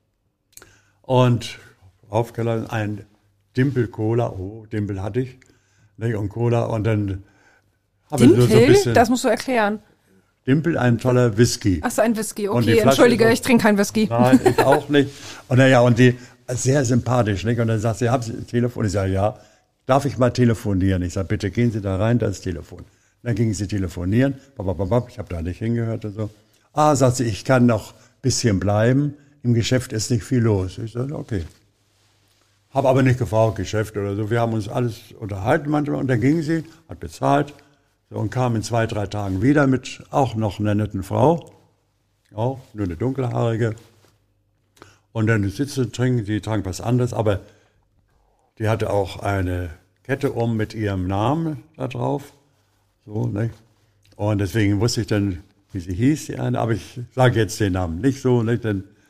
Und aufgeladen, ein Dimpel-Cola. Oh, Dimpel hatte ich. Nicht? Und Cola. Und dann habe ich so ein bisschen. Das musst du erklären. Dimpel, ein toller Whisky. Ach so, ein Whisky. Okay, entschuldige, ich trinke keinen Whisky. Nein, ich auch nicht. Und und die, sehr sympathisch, nicht? Und dann sagt sie, haben Sie ein Telefon? Ich sage, ja. Darf ich mal telefonieren? Ich sage, bitte gehen Sie da rein, da ist das Telefon. Dann gingen sie telefonieren. Ich habe da nicht hingehört und so. Sagt sie, ich kann noch ein bisschen bleiben. Im Geschäft ist nicht viel los. Ich sage, okay. Habe aber nicht gefragt, Geschäft oder so. Wir haben uns alles unterhalten manchmal. Und dann ging sie, hat bezahlt so, und kam in 2, 3 Tagen wieder mit auch noch einer netten Frau. Auch nur eine dunkelhaarige. Und dann sitzen, trinken, die trank was anderes. Aber die hatte auch eine Kette mit ihrem Namen da drauf. So, ne? Und deswegen wusste ich dann, wie sie hieß, die eine. Aber ich sage jetzt den Namen nicht so. Ne?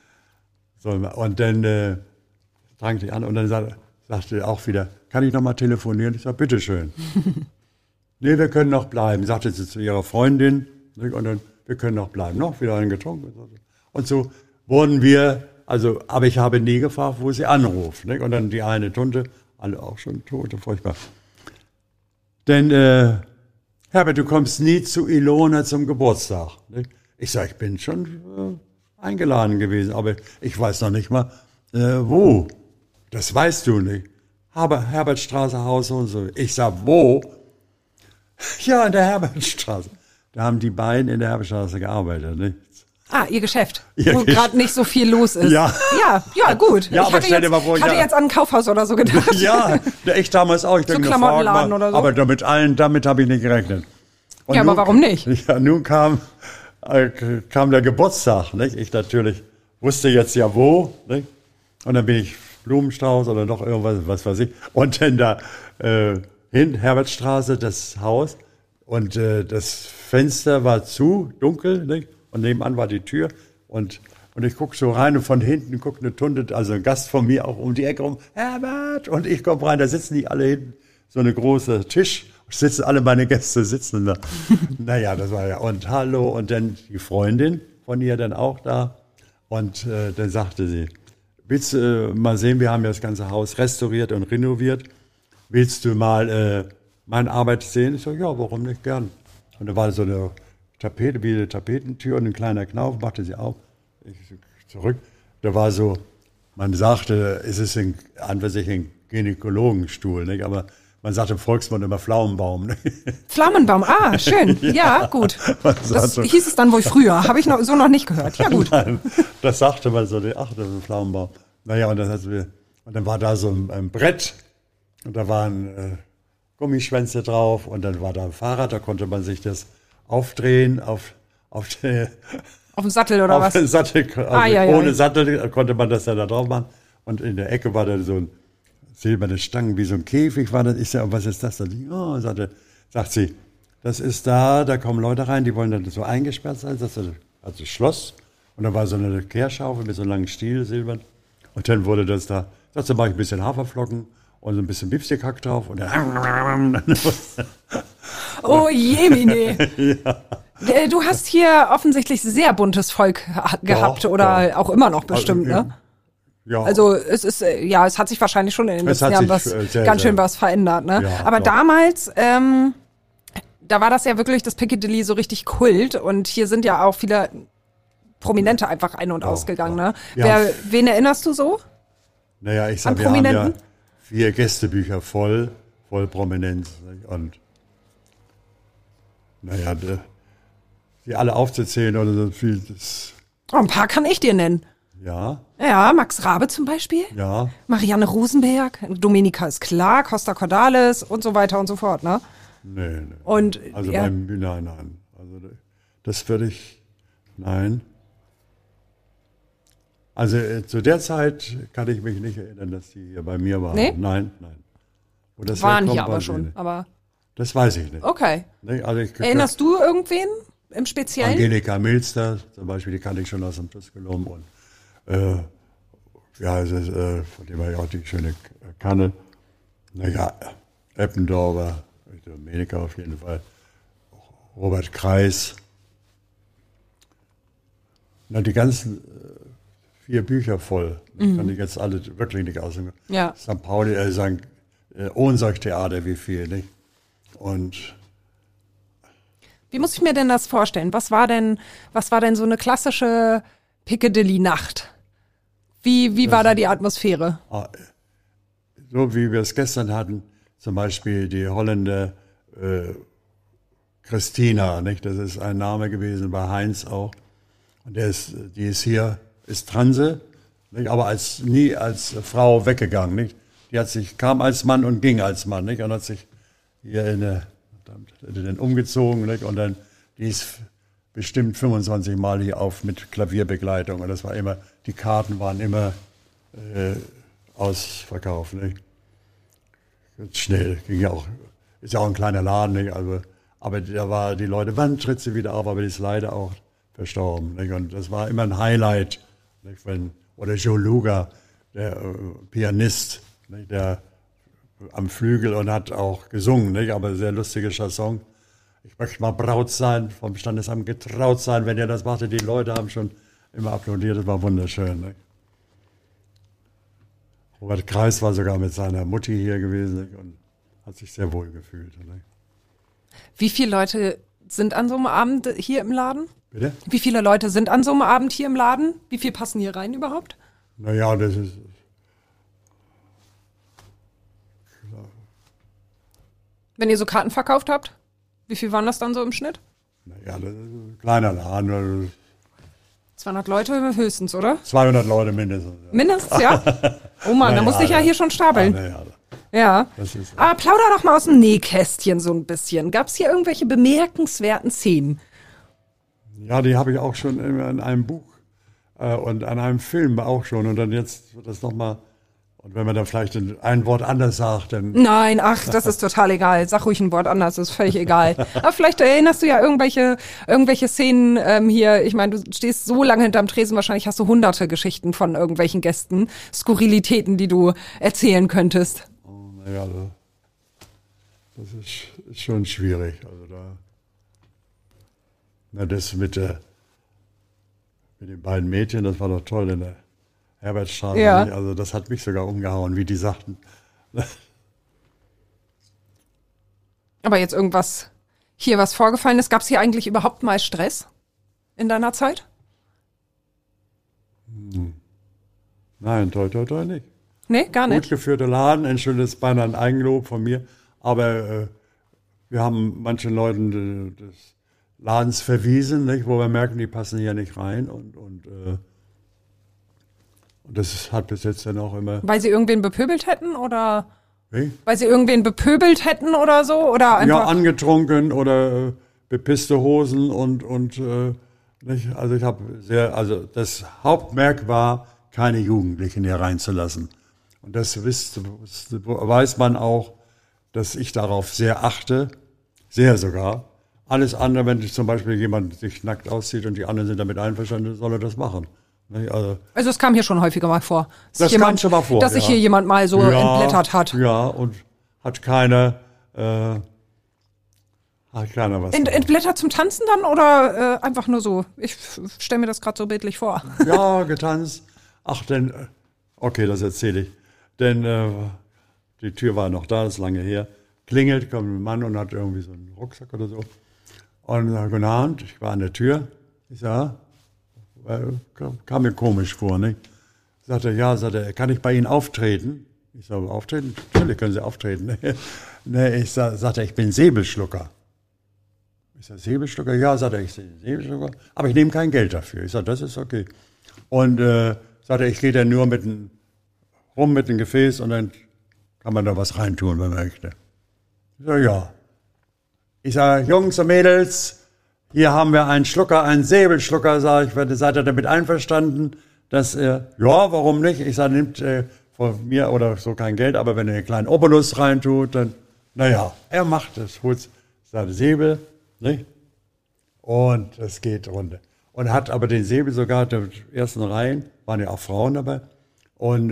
Und dann trank die an und dann sagte auch wieder, kann ich noch mal telefonieren? Ich sage, bitteschön. Nee, wir können noch bleiben, sagte sie zu ihrer Freundin. Ne? Und dann, wir können noch bleiben. Noch wieder einen getrunken. Und so wurden wir, aber ich habe nie gefragt, wo sie anruft. Ne? Und dann die eine Tunte, alle auch schon tot, furchtbar. Denn, Herbert, du kommst nie zu Ilona zum Geburtstag. Ne? Ich sage, ich bin schon eingeladen gewesen, aber ich weiß noch nicht mal, wo. Das weißt du nicht. Aber Herbertstraße, Haus und so. Ich sag, wo? Ja, in der Herbertstraße. Da haben die beiden in der Herbertstraße gearbeitet. Ne? Ihr Geschäft, wo gerade nicht so viel los ist. Ja, gut. Ja, aber stell dir mal vor, ich hatte jetzt an ein Kaufhaus oder so gedacht. Ja, ich damals auch. Ich so Klamottenladen oder so. Aber damit habe ich nicht gerechnet. Und ja, aber warum nicht? Ja, nun kam der Geburtstag. Nicht? Ich natürlich wusste jetzt ja wo. Nicht? Und dann bin ich Blumenstrauß oder noch irgendwas, was weiß ich. Und dann da hin, Herbertstraße, das Haus. Und das Fenster war zu, dunkel. Nicht? Und nebenan war die Tür. Und ich gucke so rein und von hinten guckt eine Tunte, also ein Gast von mir auch um die Ecke rum. Herbert! Und ich komme rein, da sitzen die alle hinten. So eine große Tisch. Sitzen alle meine Gäste sitzen da. Naja, das war ja. Und hallo. Und dann die Freundin von ihr dann auch da. Und dann sagte sie, willst du mal sehen, wir haben ja das ganze Haus restauriert und renoviert. Willst du mal meine Arbeit sehen? Ich so, ja, warum nicht, gern. Und da war so eine Tapete, wie eine Tapetentür und ein kleiner Knauf, machte sie auf. Ich zurück. Da war so, man sagte, es ist an für sich ein Gynäkologenstuhl, nicht? Aber man sagt im Volksmund immer Pflaumenbaum. Ne? Pflaumenbaum, schön. Ja, gut. Das hieß es dann wohl früher. Habe ich so noch nicht gehört. Ja, gut. Nein, das sagte man so, das ist ein Pflaumenbaum. Naja, und dann war da so ein Brett und da waren Gummischwänze drauf und dann war da ein Fahrrad, da konnte man sich das aufdrehen auf dem Sattel oder was? Auf den Sattel, ohne Sattel konnte man das dann da drauf machen. Und in der Ecke war da so ein silberne Stangen, wie so ein Käfig war das. Ich sag, was ist das da? Sagt sie, das ist da kommen Leute rein, die wollen dann so eingesperrt sein. Das ist also Schloss. Und da war so eine Kehrschaufel mit so einem langen Stiel, silbern. Und dann wurde das da, da mache ich ein bisschen Haferflocken und so ein bisschen Bifstekhack drauf. Und dann oh Jemine. Ja. Du hast hier offensichtlich sehr buntes Volk gehabt oder auch immer noch bestimmt, ne? Ja. Also es ist, es hat sich wahrscheinlich schon in den Es letzten hat Jahren sich, sehr, ganz schön sehr- was verändert, ne? Ja, Aber doch. damals, da war das ja wirklich das Piccadilly so richtig Kult und hier sind ja auch viele Prominente einfach ein- und ausgegangen, doch. ne? Ja. Wen erinnerst du so? Naja, ich An sag, wir haben ja Prominenten? 4 Gästebücher voll Prominenz. Nicht? Und naja, die alle aufzuzählen oder so viel, das, Oh, ein paar kann ich dir nennen. ja, Ja, Max Rabe zum Beispiel. ja, Marianne Rosenberg, Dominika ist klar, Costa Cordalis und so weiter und so fort, ne? nee. Und Also ja, nein. Also das würde ich, nein. Also zu der Zeit kann ich mich nicht erinnern, dass die hier bei mir waren. Nee? Nein. Wo das waren herkommt, hier aber weiß ich schon. nicht. Aber Das weiß ich nicht. okay. Nee, also ich, Erinnerst du irgendwen im Speziellen? Angelika Milster zum Beispiel, die kannte ich schon aus dem Tusculum und von dem war ja auch die schöne Kanne. Naja, Eppendorfer, Domenica auf jeden Fall, Robert Kreis. Na, die ganzen 4 Bücher voll. Das kann ich jetzt alle wirklich nicht aussuchen. Ja. St. Pauli, Ohnsorgtheater, wie viel, nicht? Und Wie muss ich mir denn das vorstellen? Was war denn so eine klassische Piccadilly-Nacht? Wie war da die Atmosphäre? so wie wir es gestern hatten, zum Beispiel die Holländer Christina, nicht? Das ist ein Name gewesen bei Heinz auch. Und die ist hier, ist Transe, nicht? Aber nie als Frau weggegangen, nicht? Kam als Mann und ging als Mann, nicht? Und hat sich hier dann umgezogen, nicht? Und dann, die ist bestimmt 25 Mal hier auf mit Klavierbegleitung. Und das war immer, die Karten waren immer ausverkauft, nicht? Ganz schnell, ging ja auch, ist ja auch ein kleiner Laden, nicht? Also, aber die Leute, wann tritt sie wieder auf, aber die ist leider auch verstorben, nicht? Und das war immer ein Highlight, nicht? Oder Joe Luger, der Pianist, nicht? Der am Flügel und hat auch gesungen, nicht? Aber sehr lustige Chanson. Ich möchte mal Braut sein, vom Standesamt getraut sein, wenn ihr das machte. Die Leute haben schon immer applaudiert, das war wunderschön, nicht? Robert Kreis war sogar mit seiner Mutti hier gewesen, nicht? Und hat sich sehr wohl gefühlt. Nicht? Wie viele Leute sind an so einem Abend hier im Laden? Bitte? Wie viele Leute sind an so einem Abend hier im Laden? Wie viel passen hier rein überhaupt? Naja, das ist... Wenn ihr so Karten verkauft habt? Wie viel waren das dann so im Schnitt? Naja, das ist ein kleiner Laden. 200 Leute höchstens, oder? 200 Leute mindestens. Ja. Mindestens, ja? Oh Mann, da musste ich ja hier schon stapeln. Naja, Ja. das ist... Aber plauder doch mal aus dem Nähkästchen so ein bisschen. Gab es hier irgendwelche bemerkenswerten Szenen? Ja, die habe ich auch schon in einem Buch und an einem Film auch schon. Und dann jetzt wird das nochmal... Und wenn man dann vielleicht ein Wort anders sagt, dann... Nein, ach, das ist total egal. Sag ruhig ein Wort anders, ist völlig egal. Aber vielleicht erinnerst du ja irgendwelche Szenen hier. Ich meine, du stehst so lange hinterm Tresen, wahrscheinlich hast du hunderte Geschichten von irgendwelchen Gästen, Skurrilitäten, die du erzählen könntest. Oh, naja, das ist schon schwierig. Also das mit den beiden Mädchen, das war doch toll in der Herbertstraße. Ja. Nicht? Also das hat mich sogar umgehauen, wie die sagten. Aber jetzt irgendwas hier was vorgefallen ist, gab es hier eigentlich überhaupt mal Stress in deiner Zeit? Nein, toi, nicht. Nee, gar Gut nicht. geführter Laden, Entschuldigung, das ist beinahe ein Eigenlob von mir. Aber wir haben manchen Leuten des Ladens verwiesen, nicht? Wo wir merken, die passen hier nicht rein. Und das hat bis jetzt dann auch immer... Weil sie irgendwen bepöbelt hätten oder Wie? weil sie irgendwen bepöbelt hätten oder so? Oder einfach. Ja, angetrunken oder bepisste Hosen und nicht? Also also das Hauptmerk war, keine Jugendlichen hier reinzulassen. Und das weiß man auch, dass ich darauf sehr achte, sehr sogar. Alles andere, wenn zum Beispiel jemand sich nackt auszieht und die anderen sind damit einverstanden, soll er das machen. Nicht? Also Also es kam hier schon häufiger mal vor. Das kam schon mal vor, Dass sich ja. hier jemand mal so entblättert hat. Ja, und hat keiner was. Entblättert zum Tanzen dann oder einfach nur so? Ich stelle mir das gerade so bildlich vor. Ja, getanzt. Ach, denn Okay, das erzähle ich. Denn die Tür war noch da, das ist lange her. Klingelt, kommt ein Mann und hat irgendwie so einen Rucksack oder so. Und sagt, guten Abend, ich war an der Tür. Ich sage, kam mir komisch vor, nicht? Sagt er, kann ich bei Ihnen auftreten? Ich sage, auftreten? Natürlich können Sie auftreten. Ne, sagt er, ich bin Säbelschlucker. Ich sage, Säbelschlucker? Ja, sagt er, ich bin Säbelschlucker, aber ich nehme kein Geld dafür. Ich sage, das ist okay. Und sagt er, ich gehe dann nur mit einem Gefäß und dann kann man da was reintun, wenn man möchte. Ich sage, ja. Ich sage, Jungs und Mädels, hier haben wir einen Schlucker, einen Säbelschlucker, sage ich, seid ihr damit einverstanden, dass ja, warum nicht? Ich sage, nimmt von mir oder so kein Geld, aber wenn ihr einen kleinen Obolus reintut, dann, naja, er macht es, holt seine Säbel, nicht? Und es geht runter. Und hat aber den Säbel sogar, der ersten Reihen, waren ja auch Frauen dabei, und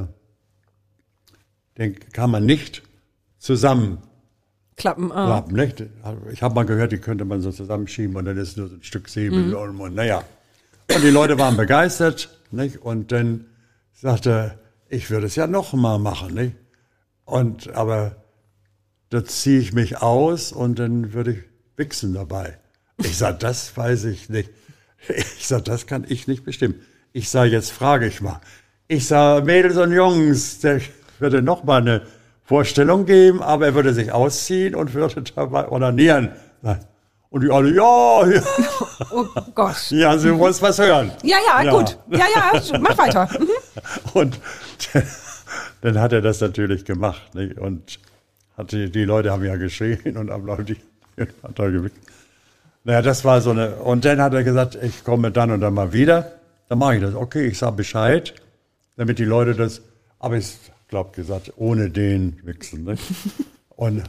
den kann man nicht zusammen Klappen. nicht? Ich habe mal gehört, die könnte man so zusammenschieben und dann ist nur so ein Stück Säbel. Und naja. Und die Leute waren begeistert, nicht? Und dann sagte er, ich würde es ja noch mal machen, nicht? Aber da ziehe ich mich aus und dann würde ich wichsen dabei. Ich sage, das weiß ich nicht. Ich sage, das kann ich nicht bestimmen. Ich sage, jetzt frage ich mal. Ich sage, Mädels und Jungs, der würde noch mal eine Vorstellung geben, aber er würde sich ausziehen und würde dabei onanieren. Und die alle, ja. Oh Gott. Ja, Sie wollen was hören. Ja, gut. Ja, mach weiter. Mhm. Und dann hat er das natürlich gemacht. Nicht? Und die Leute haben ja geschrien und haben Leute, hat er gewickt. Naja, das war so eine, und dann hat er gesagt, ich komme dann und dann mal wieder. Dann mache ich das. Okay, ich sage Bescheid, damit die Leute das, aber ich glaube gesagt, ohne den wichsen. Nicht? Und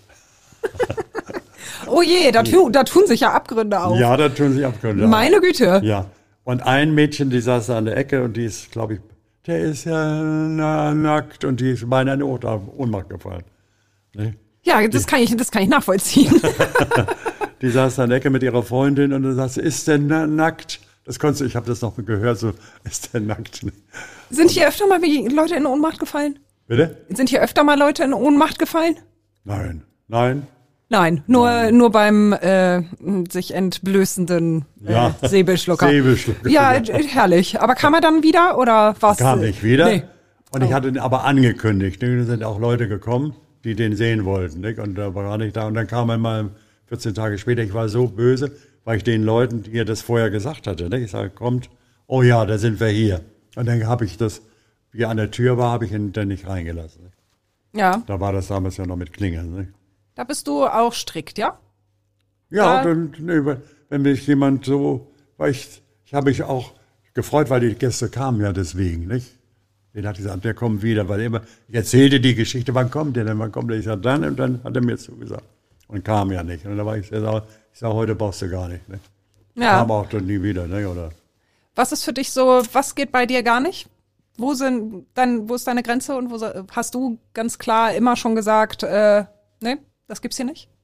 oh je, da tun sich ja Abgründe auf. ja, da tun sich Abgründe auf. Meine Güte. Ja. Und ein Mädchen, die saß da an der Ecke und die ist, glaube ich, der ist ja nackt und die ist beinahe in Ohnmacht gefallen. Ne? Ja, das kann ich nachvollziehen. Die saß da an der Ecke mit ihrer Freundin und dann sagt sie, ist der nackt? Ich habe das noch gehört, so, ist der nackt? Sind hier öfter mal Leute in Ohnmacht gefallen? Bitte? Sind hier öfter mal Leute in Ohnmacht gefallen? Nein. Nein, nur beim sich entblößenden Säbelschlucker. Säbelschlucker. Ja, herrlich. Aber kam er dann wieder oder was? Kam nicht wieder. Nee. Und ich hatte ihn aber angekündigt. Da sind auch Leute gekommen, die den sehen wollten. Nicht? Und da war er nicht da. Und dann kam er mal 14 Tage später. Ich war so böse, weil ich den Leuten, die das vorher gesagt hatte. Nicht? Ich sage, kommt, oh ja, da sind wir hier. Und dann habe ich das, wie er an der Tür war, habe ich ihn dann nicht reingelassen. Nicht? Ja. Da war das damals ja noch mit Klingeln. Nicht? Da bist du auch strikt, ja? Ja, wenn mich jemand so, weil ich habe mich auch gefreut, weil die Gäste kamen ja deswegen, nicht? Den hat gesagt, der kommt wieder, weil ich erzählte die Geschichte, wann kommt der denn, Ich sage, dann, und dann hat er mir zugesagt. Und kam ja nicht. Und da war ich sehr sauer. Ich sage, heute brauchst du gar nicht, ne? Ja. Kam auch dann nie wieder, ne? Oder? Was ist für dich so, was geht bei dir gar nicht? Wo ist deine Grenze und wo hast du ganz klar immer schon gesagt, ne, das gibt's hier nicht?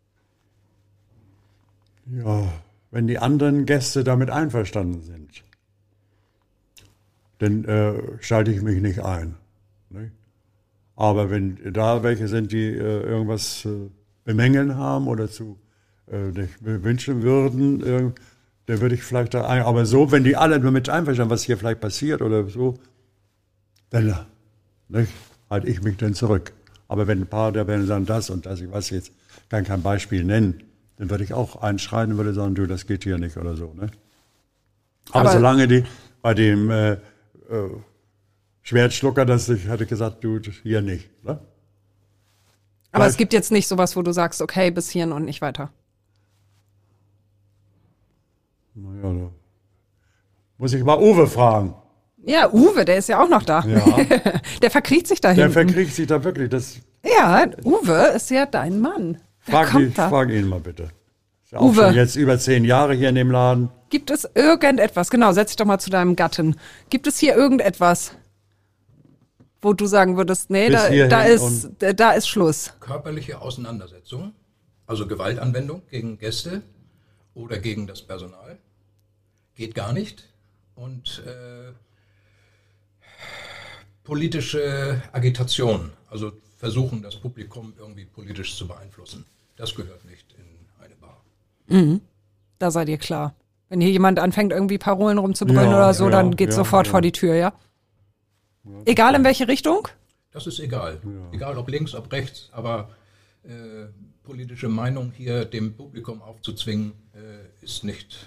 Ja, wenn die anderen Gäste damit einverstanden sind, dann schalte ich mich nicht ein. Ne? Aber wenn da welche sind, die irgendwas bemängeln haben oder nicht wünschen würden, dann würde ich vielleicht da ein. Aber so, wenn die alle nur mit einverstanden, was hier vielleicht passiert oder so, dann halte ich mich dann zurück. Aber wenn ein paar der werden sagen, das und das, ich weiß jetzt, kann kein Beispiel nennen, dann würde ich auch einschreiten und würde sagen, du, das geht hier nicht oder so. Ne? Aber solange die bei dem Schwertschlucker, ich hatte gesagt, du, hier nicht. Ne? Aber es gibt jetzt nicht sowas, wo du sagst, okay, bis hierhin und nicht weiter. Naja, da muss ich mal Uwe fragen. Ja, Uwe, der ist ja auch noch da. Ja. Der verkriecht sich da hinten. Der verkriecht sich da wirklich. Ja, Uwe ist ja dein Mann. Frag ihn mal bitte. Ist ja auch Uwe. schon jetzt über 10 Jahre hier in dem Laden. Gibt es irgendetwas, genau, setz dich doch mal zu deinem Gatten. Gibt es hier irgendetwas, wo du sagen würdest, nee, da ist Schluss? Körperliche Auseinandersetzung, also Gewaltanwendung gegen Gäste oder gegen das Personal, geht gar nicht. Und politische Agitation, also versuchen, das Publikum irgendwie politisch zu beeinflussen. Das gehört nicht in eine Bar. Da seid ihr klar. Wenn hier jemand anfängt, irgendwie Parolen rumzubrüllen oder so, dann geht sofort vor die Tür, ja? Egal in welche Richtung? Das ist egal. Egal ob links, ob rechts, aber politische Meinung hier dem Publikum aufzuzwingen, ist nicht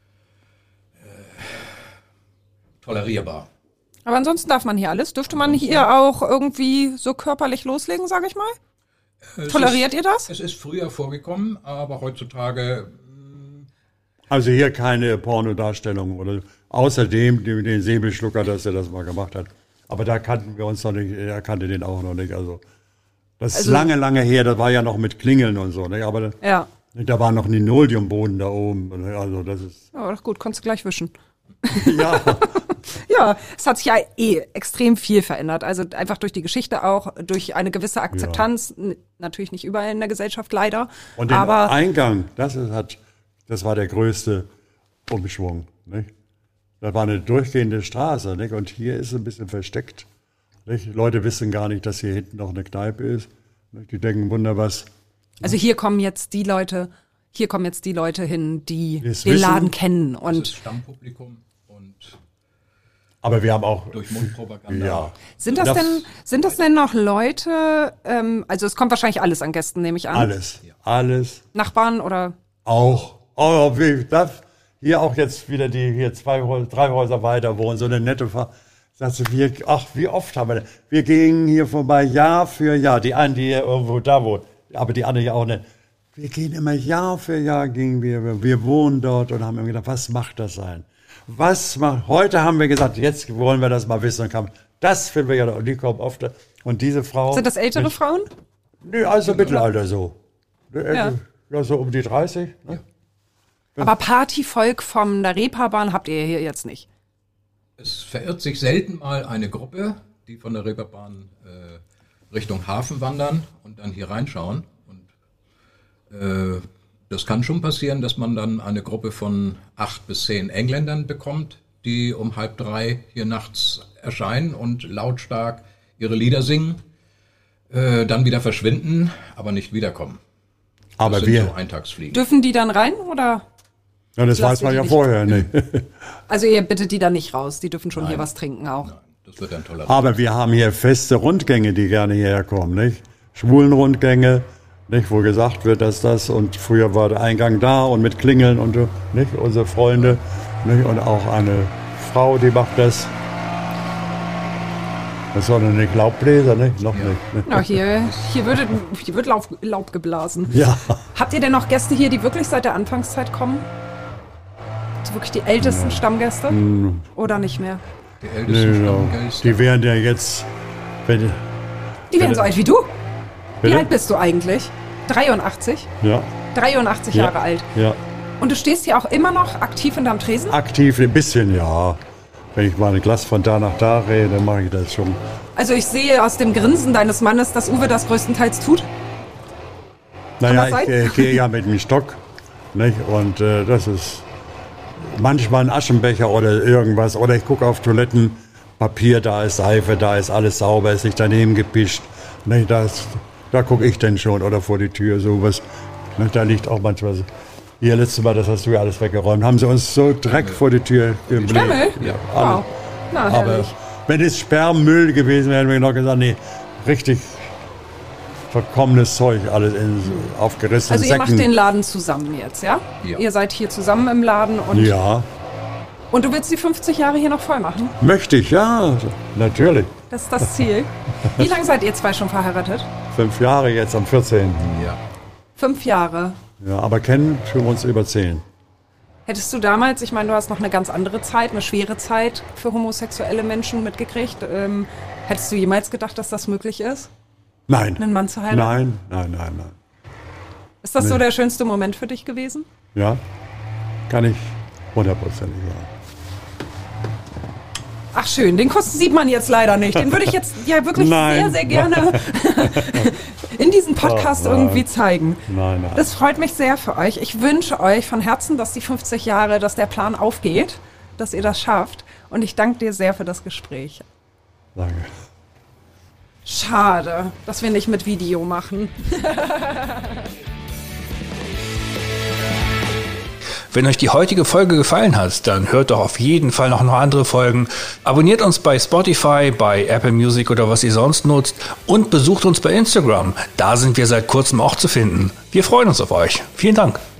tolerierbar. Aber ansonsten darf man hier alles. Dürfte man hier auch irgendwie so körperlich loslegen, sage ich mal? Toleriert ihr das? Es ist früher vorgekommen, aber heutzutage... Also hier keine Pornodarstellung oder außerdem den Säbelschlucker, dass er das mal gemacht hat. Aber da kannten wir uns noch nicht, er kannte den auch noch nicht. Also das ist lange, lange her, das war ja noch mit Klingeln und so. Ne? Aber da war noch ein Linoleumboden da oben. Also das ist... Ja, gut, konntest du gleich wischen. Ja. Ja, es hat sich ja extrem viel verändert. Also einfach durch die Geschichte auch, durch eine gewisse Akzeptanz. Natürlich nicht überall in der Gesellschaft, leider. Und den Eingang, das war der größte Umschwung. Nicht? Das war eine durchgehende Straße. Nicht? Und hier ist es ein bisschen versteckt. Nicht? Leute wissen gar nicht, dass hier hinten noch eine Kneipe ist. Nicht? Die denken, was. Also hier kommen jetzt die Leute hin, die den Laden kennen. Und das ist Stammpublikum. Aber wir haben auch durch Mundpropaganda. Ja. Sind das denn noch Leute, also es kommt wahrscheinlich alles an Gästen, nehme ich an. Alles. Nachbarn oder? Auch. Hier auch jetzt wieder die hier 3 Häuser weiter wohnen, so eine nette sagst du, wie oft haben wir das? Wir gingen hier vorbei Jahr für Jahr. Die einen, die hier irgendwo da wohnen, aber die anderen ja auch nicht. Wir gehen immer Jahr für Jahr, wir wohnen dort und haben immer gedacht, was macht das sein? Heute haben wir gesagt, jetzt wollen wir das mal wissen. Das finden wir ja, und die kommen oft. Und diese Frau. Sind das ältere Frauen? Nee, also Mittelalter so. Ja, so um die 30. Ne? Ja. Aber Partyvolk von der Reeperbahn habt ihr hier jetzt nicht? Es verirrt sich selten mal eine Gruppe, die von der Reeperbahn Richtung Hafen wandern und dann hier reinschauen. Und das kann schon passieren, dass man dann eine Gruppe von 8 bis 10 Engländern bekommt, die um 2:30 hier nachts erscheinen und lautstark ihre Lieder singen, dann wieder verschwinden, aber nicht wiederkommen. Aber das sind so Eintagsfliegen. Dürfen die dann rein oder? Ja, das weiß man ja vorher nicht. Also ihr bittet die dann nicht raus, die dürfen schon hier was trinken auch. Nein, das wird dann toleriert. Aber wir haben hier feste Rundgänge, die gerne hierher kommen, nicht? Schwulenrundgänge. Nicht, wo gesagt wird, dass das, und früher war der Eingang da und mit Klingeln und nicht, unsere Freunde, nicht, und auch eine Frau, die macht das. Das ist doch nicht Laubbläser, nicht? Noch nicht. Na, hier wird Laub geblasen. Ja. Habt ihr denn noch Gäste hier, die wirklich seit der Anfangszeit kommen? Also wirklich die ältesten Stammgäste? Oder nicht mehr? Die ältesten Stammgäste. Die wären ja jetzt, die wären so alt wie du. Wie alt bist du eigentlich? 83? Ja. 83 Jahre alt. Ja. Und du stehst hier auch immer noch aktiv hinterm Tresen? Aktiv ein bisschen, ja. Wenn ich mal ein Glas von da nach da rede, dann mache ich das schon. Also ich sehe aus dem Grinsen deines Mannes, dass Uwe das größtenteils tut. Naja, ich gehe ja mit dem Stock. Nicht? Und das ist manchmal ein Aschenbecher oder irgendwas. Oder ich gucke auf Toilettenpapier, da ist Seife, da ist alles sauber, ist nicht daneben gepischt. Nicht? Da gucke ich denn schon, oder vor die Tür, sowas. Da liegt auch manchmal, hier letztes Mal, das hast du ja alles weggeräumt, haben sie uns so Dreck vor die Tür gelegt. Stemmel? Ja, wow. Na, aber herrlich. wenn es Sperrmüll gewesen wäre, hätten wir noch gesagt, nee, richtig verkommenes Zeug, alles in aufgerissenen Also ihr Säcken. macht den Laden zusammen jetzt, ja? Ja. Ihr seid hier zusammen im Laden und... Ja, Und du willst die 50 Jahre hier noch voll machen? möchte ich, ja, natürlich. Das ist das Ziel. Wie lange seid ihr zwei schon verheiratet? 5 Jahre jetzt am 14. Ja. 5 Jahre. Ja, aber kennen tun wir uns über 10. Hättest du damals, ich meine, du hast noch eine ganz andere Zeit, eine schwere Zeit für homosexuelle Menschen mitgekriegt. Hättest du jemals gedacht, dass das möglich ist, Nein. einen Mann zu heiraten? Nein. Ist das so der schönste Moment für dich gewesen? Ja, kann ich 100% sagen. Ach schön, den Kuss sieht man jetzt leider nicht. Den würde ich jetzt ja wirklich Nein. sehr, sehr gerne in diesem Podcast irgendwie zeigen. Nein. Das freut mich sehr für euch. Ich wünsche euch von Herzen, dass die 50 Jahre, dass der Plan aufgeht, dass ihr das schafft. Und ich danke dir sehr für das Gespräch. Lange. Schade, dass wir nicht mit Video machen. Wenn euch die heutige Folge gefallen hat, dann hört doch auf jeden Fall noch andere Folgen. Abonniert uns bei Spotify, bei Apple Music oder was ihr sonst nutzt und besucht uns bei Instagram. Da sind wir seit kurzem auch zu finden. Wir freuen uns auf euch. Vielen Dank.